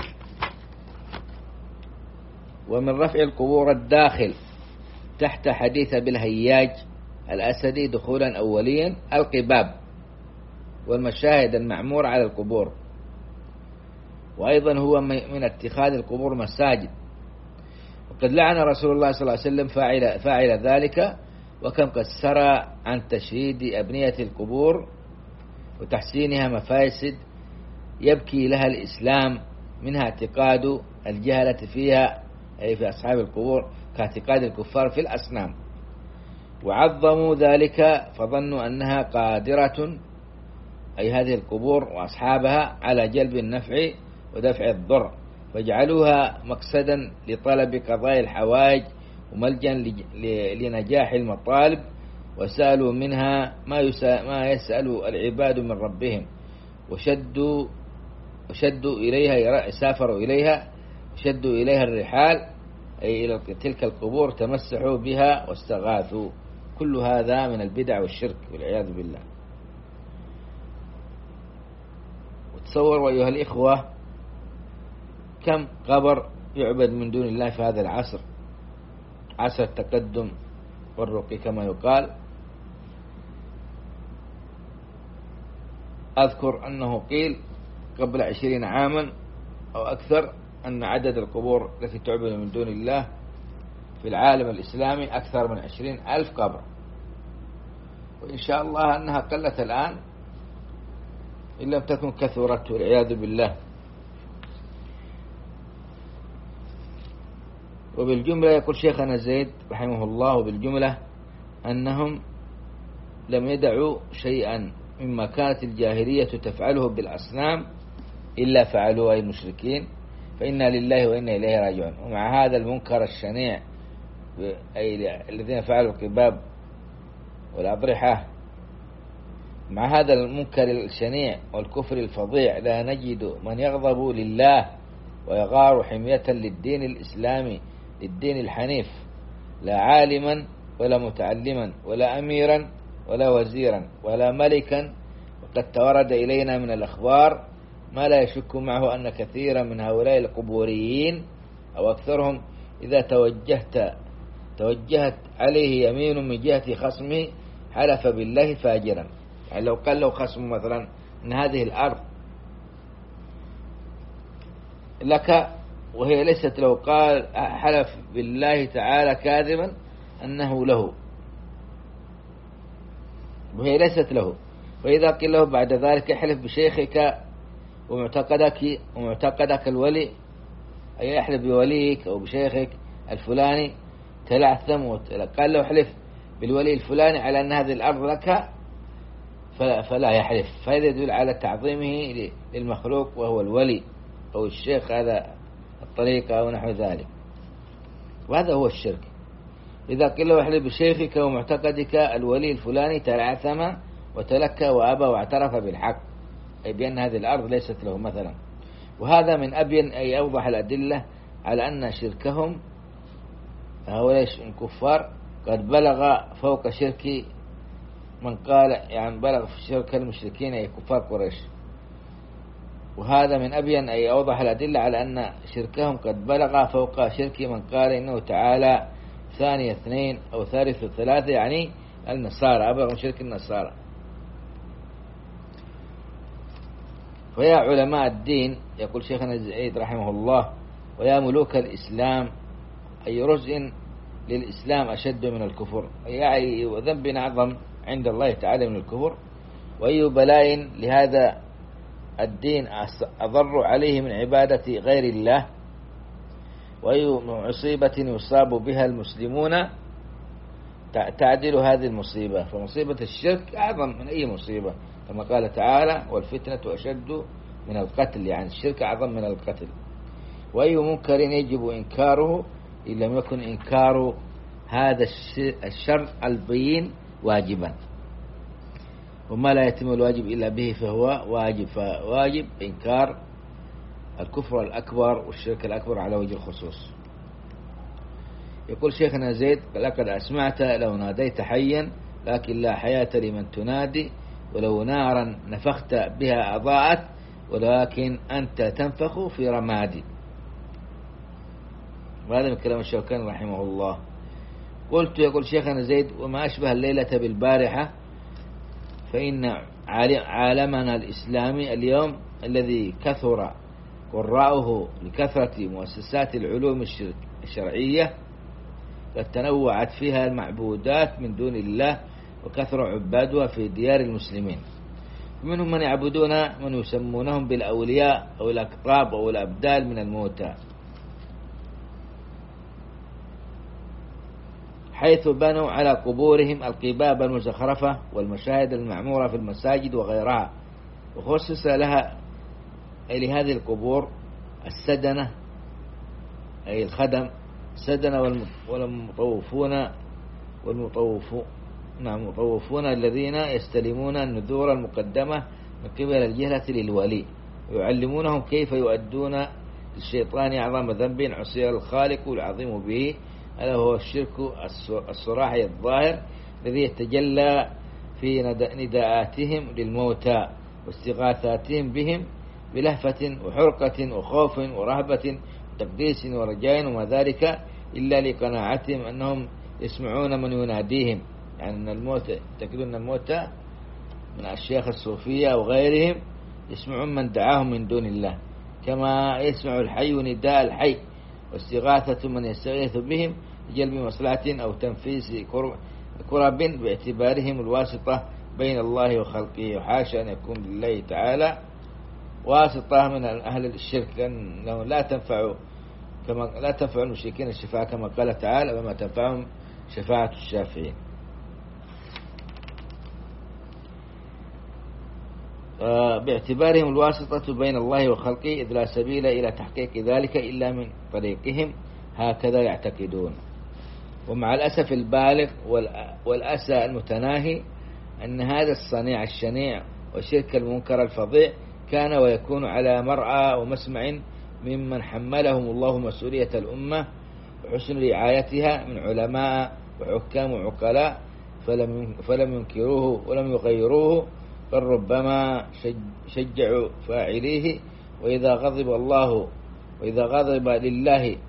ومن رفع القبور الداخل تحت حديث بالهياج الأسدي دخولا أوليا القباب والمشاهد المعمورة على القبور، وأيضا هو من اتخاذ القبور مساجد، وقد لعن رسول الله صلى الله عليه وسلم فاعل ذلك، وكم قد سرى عن تشييد أبنية القبور وتحسينها مفاسد يبكي لها الإسلام، منها اعتقاد الجهلة فيها أي في أصحاب القبور كاعتقاد الكفار في الأصنام، وعظموا ذلك فظنوا أنها قادرة أي هذه القبور وأصحابها على جلب النفع ودفع الضر، فاجعلوها مقصدا لطلب قضاء الحوائج وملجا لنجاح المطالب، وسألوا منها ما يسأل العباد من ربهم، وشدوا إليها سافروا إليها شدوا إليها الرحال أي إلى تلك القبور، تمسحوا بها واستغاثوا. كل هذا من البدع والشرك والعياذ بالله. وتصوروا أيها الإخوة كم قبر يعبد من دون الله في هذا العصر، عصر التقدم والرقي كما يقال. أذكر أنه قيل قبل 20 عاما أو أكثر أن عدد القبور التي تعبد من دون الله في العالم الإسلامي أكثر من 20,000 قبر، وإن شاء الله أنها قلت الآن إن لم تكن كثرت والعياذ بالله. وبالجملة يقول شيخنا زيد رحمه الله وبالجملة أنهم لم يدعوا شيئا مما كانت الجاهلية تفعله بالأصنام إلا فعلوه أي المشركين، فإنا لله وإنا إليه راجعون. ومع هذا المنكر الشنيع أي الذين فعلوا القباب والأضرحة، مع هذا المنكر الشنيع والكفر الفظيع لا نجد من يغضب لله ويغار حمية للدين الإسلامي للدين الحنيف، لا عالما ولا متعلما ولا أميرا ولا وزيرا ولا ملكا. وقد تورد إلينا من الأخبار ما لا يشك معه أن كثيرا من هؤلاء القبوريين أو أكثرهم إذا توجهت عليه يمين من جهة خصمه حلف بالله فاجرا. يعني لو قال له خصم مثلا أن هذه الأرض لك وهي ليست له، قال حلف بالله تعالى كاذبا أنه له وهي ليست له. وإذا قيل له بعد ذلك احلف بشيخك ومعتقدك الولي، أي يحلف بوليك أو بشيخك الفلاني، تلعثم. قال له احلف بالولي الفلاني على أن هذه الأرض لك فلا يحلف، فهذا يدل على تعظيمه للمخلوق وهو الولي أو الشيخ هذا الطريقة أو نحو ذلك، وهذا هو الشرك. إذا قيل له احلف بشيخك ومعتقدك الولي الفلاني تلعثم وتلكى وأبى واعترف بالحق، أي بأن هذه الأرض ليست له مثلا. وهذا من أبين أي أوضح الأدلة على أن شركهم هؤلاء الكفار قد بلغ فوق شرك من قال، يعني بلغ في شرك المشركين أي كفار قريش. وهذا من أبين أي أوضح الأدلة على أن شركهم قد بلغ فوق شرك من قال إنه تعالى ثاني اثنين أو ثالث ثلاثة، يعني النصارى، أبلغ من شرك النصارى. ويا علماء الدين يقول شيخنا زيد رحمه الله ويا ملوك الإسلام، أي رزء للإسلام أشد من الكفر، يعني وذنب أعظم عند الله تعالى من الكفر، وأي بلاء لهذا الدين أضر عليه من عبادة غير الله، وأي مصيبة يصاب بها المسلمون تعدل هذه المصيبة. فمصيبة الشرك أعظم من أي مصيبة، كما قال تعالى والفتنة أشد من القتل، يعني الشرك أعظم من القتل. وأي منكر يجب إنكاره إن لم يكن إنكار هذا الشر البين واجبا، وما لا يتم الواجب إلا به فهو واجب، فواجب إنكار الكفر الأكبر والشرك الأكبر على وجه الخصوص. يقول شيخنا زيد لقد أسمعت لو ناديت حيا لكن لا حياة لمن تنادي، ولو نارا نفخت بها أضاءت ولكن أنت تنفخ في رمادي. وهذا من كلام الشوكاني رحمه الله. قلت يقول شيخنا زيد وما أشبه الليلة بالبارحة، فإن عالمنا الإسلامي اليوم الذي كثر قراؤه لكثرة مؤسسات العلوم الشرعية قد تنوعت فيها المعبودات من دون الله وكثر عبادها في ديار المسلمين، منهم من يعبدون من يسمونهم بالأولياء أو الأقطاب أو الأبدال من الموتى، حيث بنوا على قبورهم القباب المزخرفة والمشاهد المعمورة في المساجد وغيرها، وخصص لها أي لهذه القبور السدنة أي الخدم السدنة والمطوفون الذين يستلمون النذور المقدمة من قبل الجهلة للولي، ويعلمونهم كيف يؤدون للشيطان أعظم ذنب عصي الخالق العظيم به، ألا هو الشرك الصراحي الظاهر الذي يتجلى في نداءاتهم للموتى واستغاثاتهم بهم بلهفة وحرقة وخوف ورهبة وتقديس ورجاء، وما ذلك إلا لقناعتهم أنهم يسمعون من يناديهم، يعني أن الموت تكلون الموت من الشيخ الصوفية وغيرهم يسمعون من دعاهم من دون الله، كما يسمع الحي نداء الحي، واستغاثة من يستغيث بهم لجلب مصلحة أو تنفيذ كرب باعتبارهم الواسطة بين الله وخلقه، وحاشا أن يكون لله تعالى واسطة من أهل الشرك، لأنه لا تنفع المشركين الشفاعة، كما قال تعالى وما تنفعهم شفاعة الشافعين. باعتبارهم الواسطة بين الله وخلقه، إذ لا سبيل إلى تحقيق ذلك إلا من طريقهم، هكذا يعتقدون. ومع الأسف البالغ والأسى المتناهي أن هذا الصنيع الشنيع والشرك المنكر الفظيع كان ويكون على مرأى ومسمع ممن حملهم الله مسؤولية الأمة وحسن رعايتها من علماء وحكام وعقلاء، فلم ينكروه ولم يغيروه، بل ربما شجعوا فاعليه. وإذا غضب لله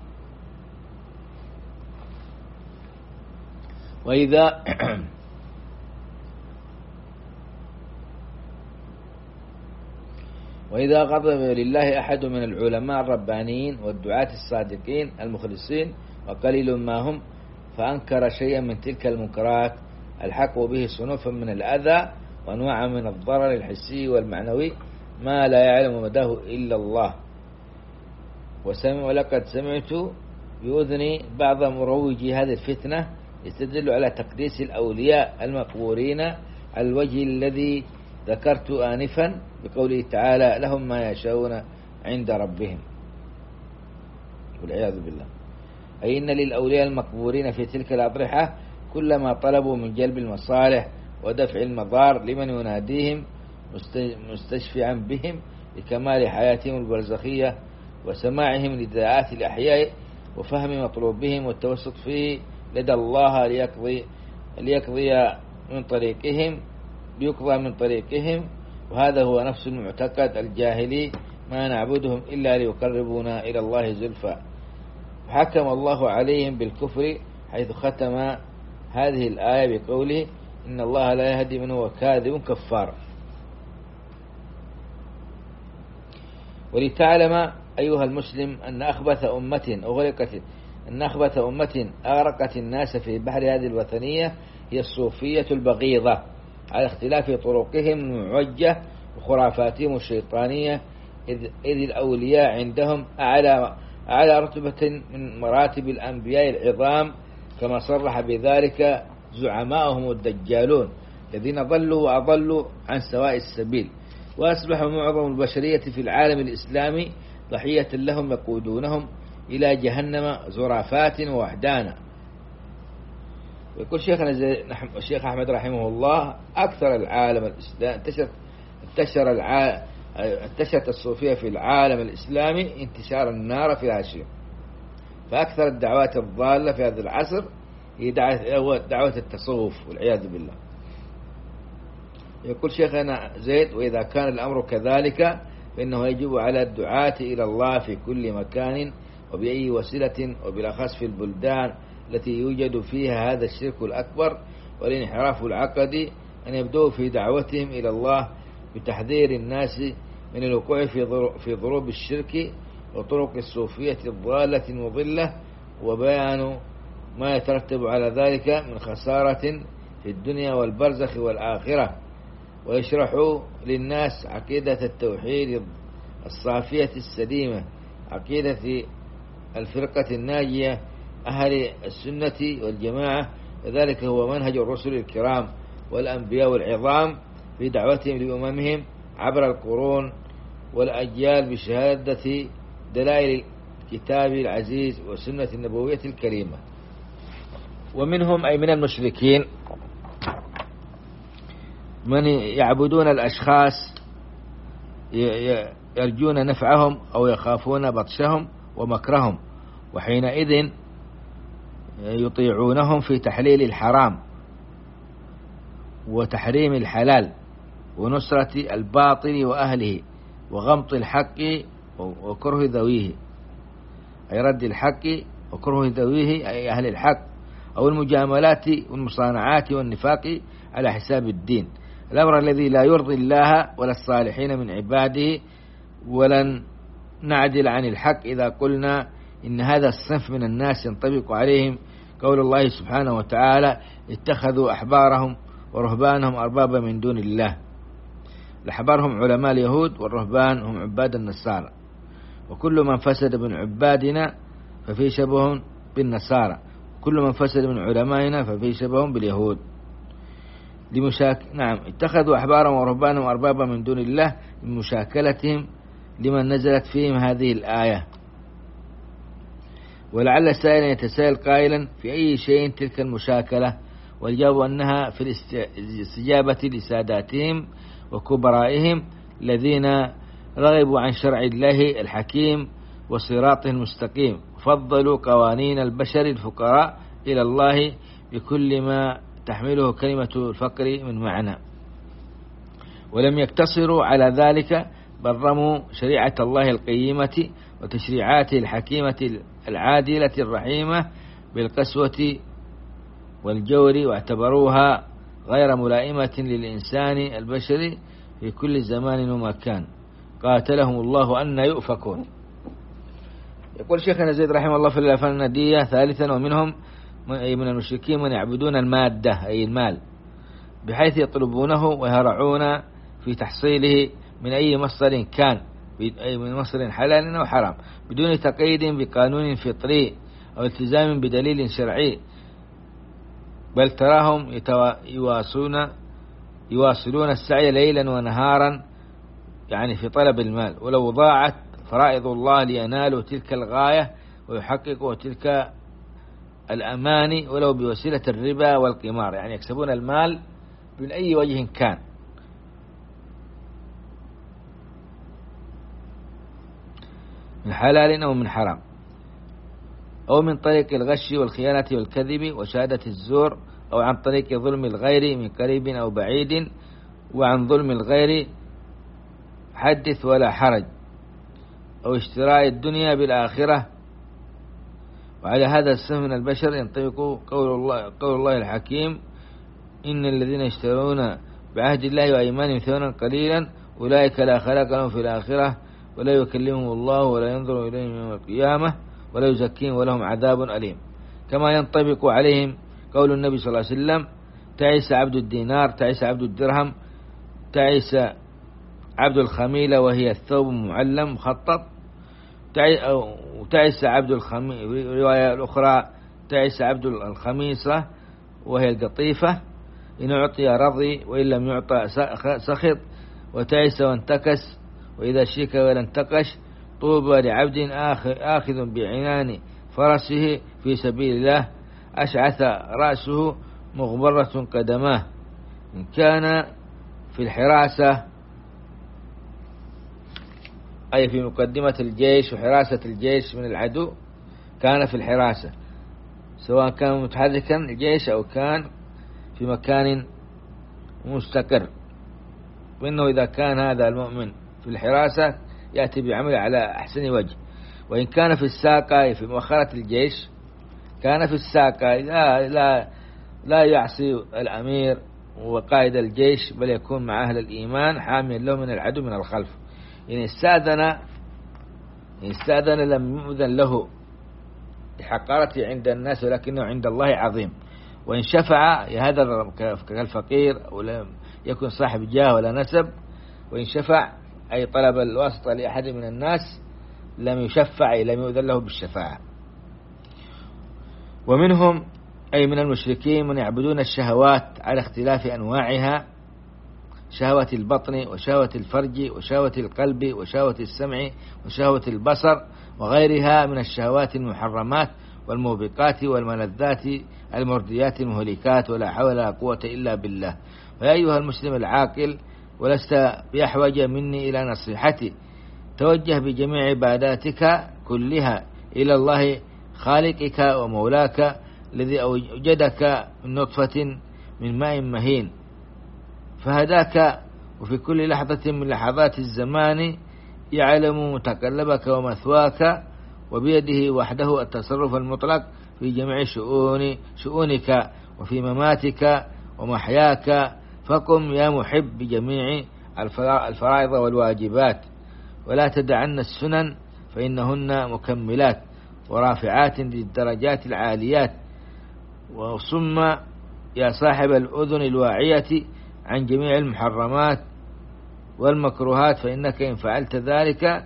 وإذا غضب لله أحد من العلماء الربانيين والدعاة الصادقين المخلصين وقليل ما هم، فأنكر شيئا من تلك المنكرات الحق به صنوفا من الأذى وأنواعا من الضرر الحسي والمعنوي ما لا يعلم مداه إلا الله. ولقد سمعت بأذني بعض مروجي هذه الفتنة يستدل على تقديس الأولياء المقبورين على الوجه الذي ذكرت آنفا بقوله تعالى لهم ما يشاءون عند ربهم، والعياذ بالله. أي إن للأولياء المقبورين في تلك الأضرحة كلما طلبوا من جلب المصالح ودفع المضار لمن يناديهم مستشفعا بهم لكمال حياتهم البرزخية وسماعهم لدعاءات الأحياء وفهم مطلوبهم والتوسط فيه لدى الله ليقضي من طريقهم. وهذا هو نفس المعتقد الجاهلي، ما نعبدهم إلا ليقربونا إلى الله زلفى. حكم الله عليهم بالكفر حيث ختم هذه الآية بقوله إن الله لا يهدي من هو كاذب كفار. ولتعلم أيها المسلم أن أخبث أمة أغرقت الناس في بحر هذه الوثنية هي الصوفية البغيضة، على اختلاف طرقهم المعوجة وخرافاتهم الشيطانية، إذ الأولياء عندهم أعلى رتبة من مراتب الأنبياء العظام، كما صرح بذلك زعماؤهم الدجالون الذين ضلوا وأضلوا عن سواء السبيل، وأصبح معظم البشرية في العالم الإسلامي ضحية لهم يقودونهم إلى جهنم زرافات ووحدانا. ويقول شيخنا الشيخ أحمد رحمه الله أكثر العالم الإسلامي انتشرت الصوفية في العالم الإسلامي انتشار النار في العشير، فأكثر الدعوات الضالة في هذا العصر هي دعوة التصوف والعياذ بالله. يقول شيخنا زيد وإذا كان الأمر كذلك فإنه يجب على الدعاة إلى الله في كل مكان وبأي وسيلة، وبالأخص في البلدان التي يوجد فيها هذا الشرك الأكبر والانحراف العقدي، أن يبدأوا في دعوتهم إلى الله بتحذير الناس من الوقوع في ضروب الشرك وطرق الصوفية الضالة المضلة، وبيان ما يترتب على ذلك من خسارة في الدنيا والبرزخ والآخرة، ويشرحوا للناس عقيدة التوحيد الصافية السليمة، عقيدة الفرقة الناجية أهل السنة والجماعة، وذلك هو منهج الرسل الكرام والأنبياء والعظام في دعوتهم لأممهم عبر القرون والأجيال بشهادة دلائل الكتاب العزيز والسنة النبوية الكريمة. ومنهم أي من المشركين من يعبدون الأشخاص يرجون نفعهم أو يخافون بطشهم ومكرهم، وحينئذ يطيعونهم في تحليل الحرام وتحريم الحلال ونصرة الباطل وأهله وغمط الحق وكره ذويه، أي رد الحق وكره ذويه أي أهل الحق، أو المجاملات والمصانعات والنفاق على حساب الدين، الأمر الذي لا يرضي الله ولا الصالحين من عباده. ولن نعدل عن الحق إذا قلنا إن هذا الصنف من الناس ينطبق عليهم قول الله سبحانه وتعالى: اتخذوا أحبارهم ورهبانهم أربابا من دون الله. الأحبار هم علماء اليهود، والرهبان هم عباد النصارى، وكل من فسد من عبادنا ففيه شبه بالنصارى، كل من فسد من علمائنا ففيه شبه باليهود. اتخذوا أحبارهم ورهبانهم أربابا من دون الله لمشاكلتهم لمن نزلت فيهم هذه الآية. ولعل سائلا يتساءل قائلا: في أي شيء تلك المشاكلة؟ والجواب أنها في الاستجابة لساداتهم وكبرائهم الذين رغبوا عن شرع الله الحكيم وصراطه المستقيم، فضلوا قوانين البشر الفقراء إلى الله بكل ما تحمله كلمة الفقر من معنى. ولم يقتصروا على ذلك، بل رموا شريعة الله القيمة وتشريعاته الحكيمة العادلة الرحيمة بالقسوة والجور، واعتبروها غير ملائمة للإنسان البشري في كل زمان ومكان. قاتلهم الله أن يؤفكون. يقول شيخنا زيد رحمه الله في الأفعال الندية: ثالثا، ومنهم من المشركين من يعبدون المادة أي المال، بحيث يطلبونه ويهرعون في تحصيله من أي مصدر كان، أي من مصدر حلال أو حرام، بدون تقييد بقانون فطري أو التزام بدليل شرعي، بل تراهم يواصلون السعي ليلا ونهارا يعني في طلب المال، ولو ضاعت فرائض الله لينالوا تلك الغاية ويحققوا تلك الأماني ولو بوسيلة الربا والقمار، يعني يكسبون المال من أي وجه كان، من حلال أو من حرام، أو من طريق الغش والخيانة والكذب وشهادة الزور، أو عن طريق ظلم الغير من قريب أو بعيد. وعن ظلم الغير حدث ولا حرج، أو اشتراء الدنيا بالآخرة. وعلى هذا الصنف من البشر ينطبق قول الله الحكيم: إن الذين يشترون بعهد الله وأيمانهم ثمنا قليلا أولئك لا خلاق لهم في الآخرة ولا يكلمهم الله ولا ينظر إليهم يوم القيامة ولا يزكيهم ولهم عذاب أليم. كما ينطبق عليهم قول النبي صلى الله عليه وسلم: تعس عبد الدينار، تعس عبد الدرهم، تعس عبد الخميلة وهي الثوب معلم مخطط، وتعس عبد الرواية الأخرى: تعس عبد الخميصة وهي القطيفة، إن أعطي رضي وإن لم يعطى سخط، وتعس وانتكس وإذا شيك ولا انتقش. طوبى لعبد آخذ بعنان فرسه في سبيل الله، أشعث رأسه مغبرة قدماه. إن كان في الحراسة أي في مقدمة الجيش وحراسة الجيش من العدو، كان في الحراسة، سواء كان متحركا الجيش أو كان في مكان مستقر. وإنه إذا كان هذا المؤمن في الحراسة يأتي بعمل على أحسن وجه. وإن كان في الساقة في مؤخرة الجيش، كان في الساقة لا يعصي الأمير وقائد الجيش، بل يكون مع أهل الإيمان حاميا له من العدو من الخلف. إن استأذن لم يؤذن له بحقارته عند الناس، ولكنه عند الله عظيم. وإن شفع هذا كالفقير أو لم يكن صاحب جاه ولا نسب، وإن شفع أي طلب الواسطة لأحد من الناس لم يشفع، لم يؤذن له بالشفاعة. ومنهم أي من المشركين من يعبدون الشهوات على اختلاف أنواعها: شهوة البطن وشهوة الفرج وشهوة القلب وشهوة السمع وشهوة البصر وغيرها من الشهوات المحرمات والموبقات والملذات المرديات المهلكات، ولا حول ولا قوة إلا بالله. ويا أيها المسلم العاقل، ولست بأحوج مني إلى نصيحتي، توجه بجميع عباداتك كلها إلى الله خالقك ومولاك الذي أوجدك من نطفة من ماء مهين فهداك، وفي كل لحظة من لحظات الزمان يعلم متقلبك ومثواك، وبيده وحده التصرف المطلق، في جميع شؤونك وفي مماتك ومحياك، فقم يا محب بجميع الفرائض والواجبات، ولا تدعن السنن فإنهن مكملات ورافعات للدرجات العاليات. وصم يا صاحب الأذن الواعية عن جميع المحرمات والمكروهات، فإنك إن فعلت ذلك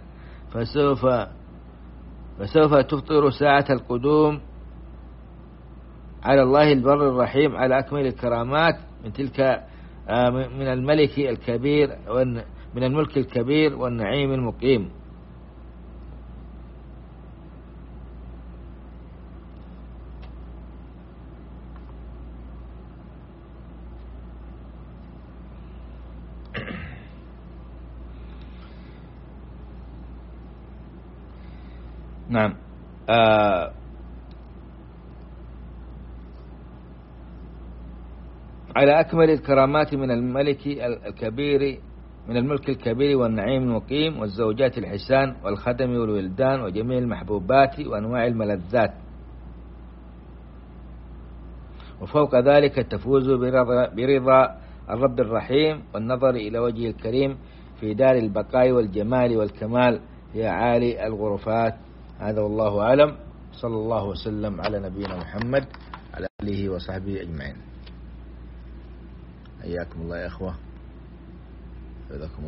فسوف تفطر ساعة القدوم على الله البر الرحيم على أكمل الكرامات من الملك الكبير من الملك الكبير والنعيم المقيم. نعم. على أكمل الكرامات من الملك الكبير من الملك الكبير والنعيم المقيم والزوجات الحسان والخدم والولدان وجميع المحبوبات وأنواع الملذات. وفوق ذلك تفوز برضا الرب الرحيم والنظر إلى وجهه الكريم في دار البقاء والجمال والكمال في عالي الغرفات. هذا والله أعلم. صلى الله وسلم على نبينا محمد على آله وصحبه أجمعين. حياكم الله يا أخوة.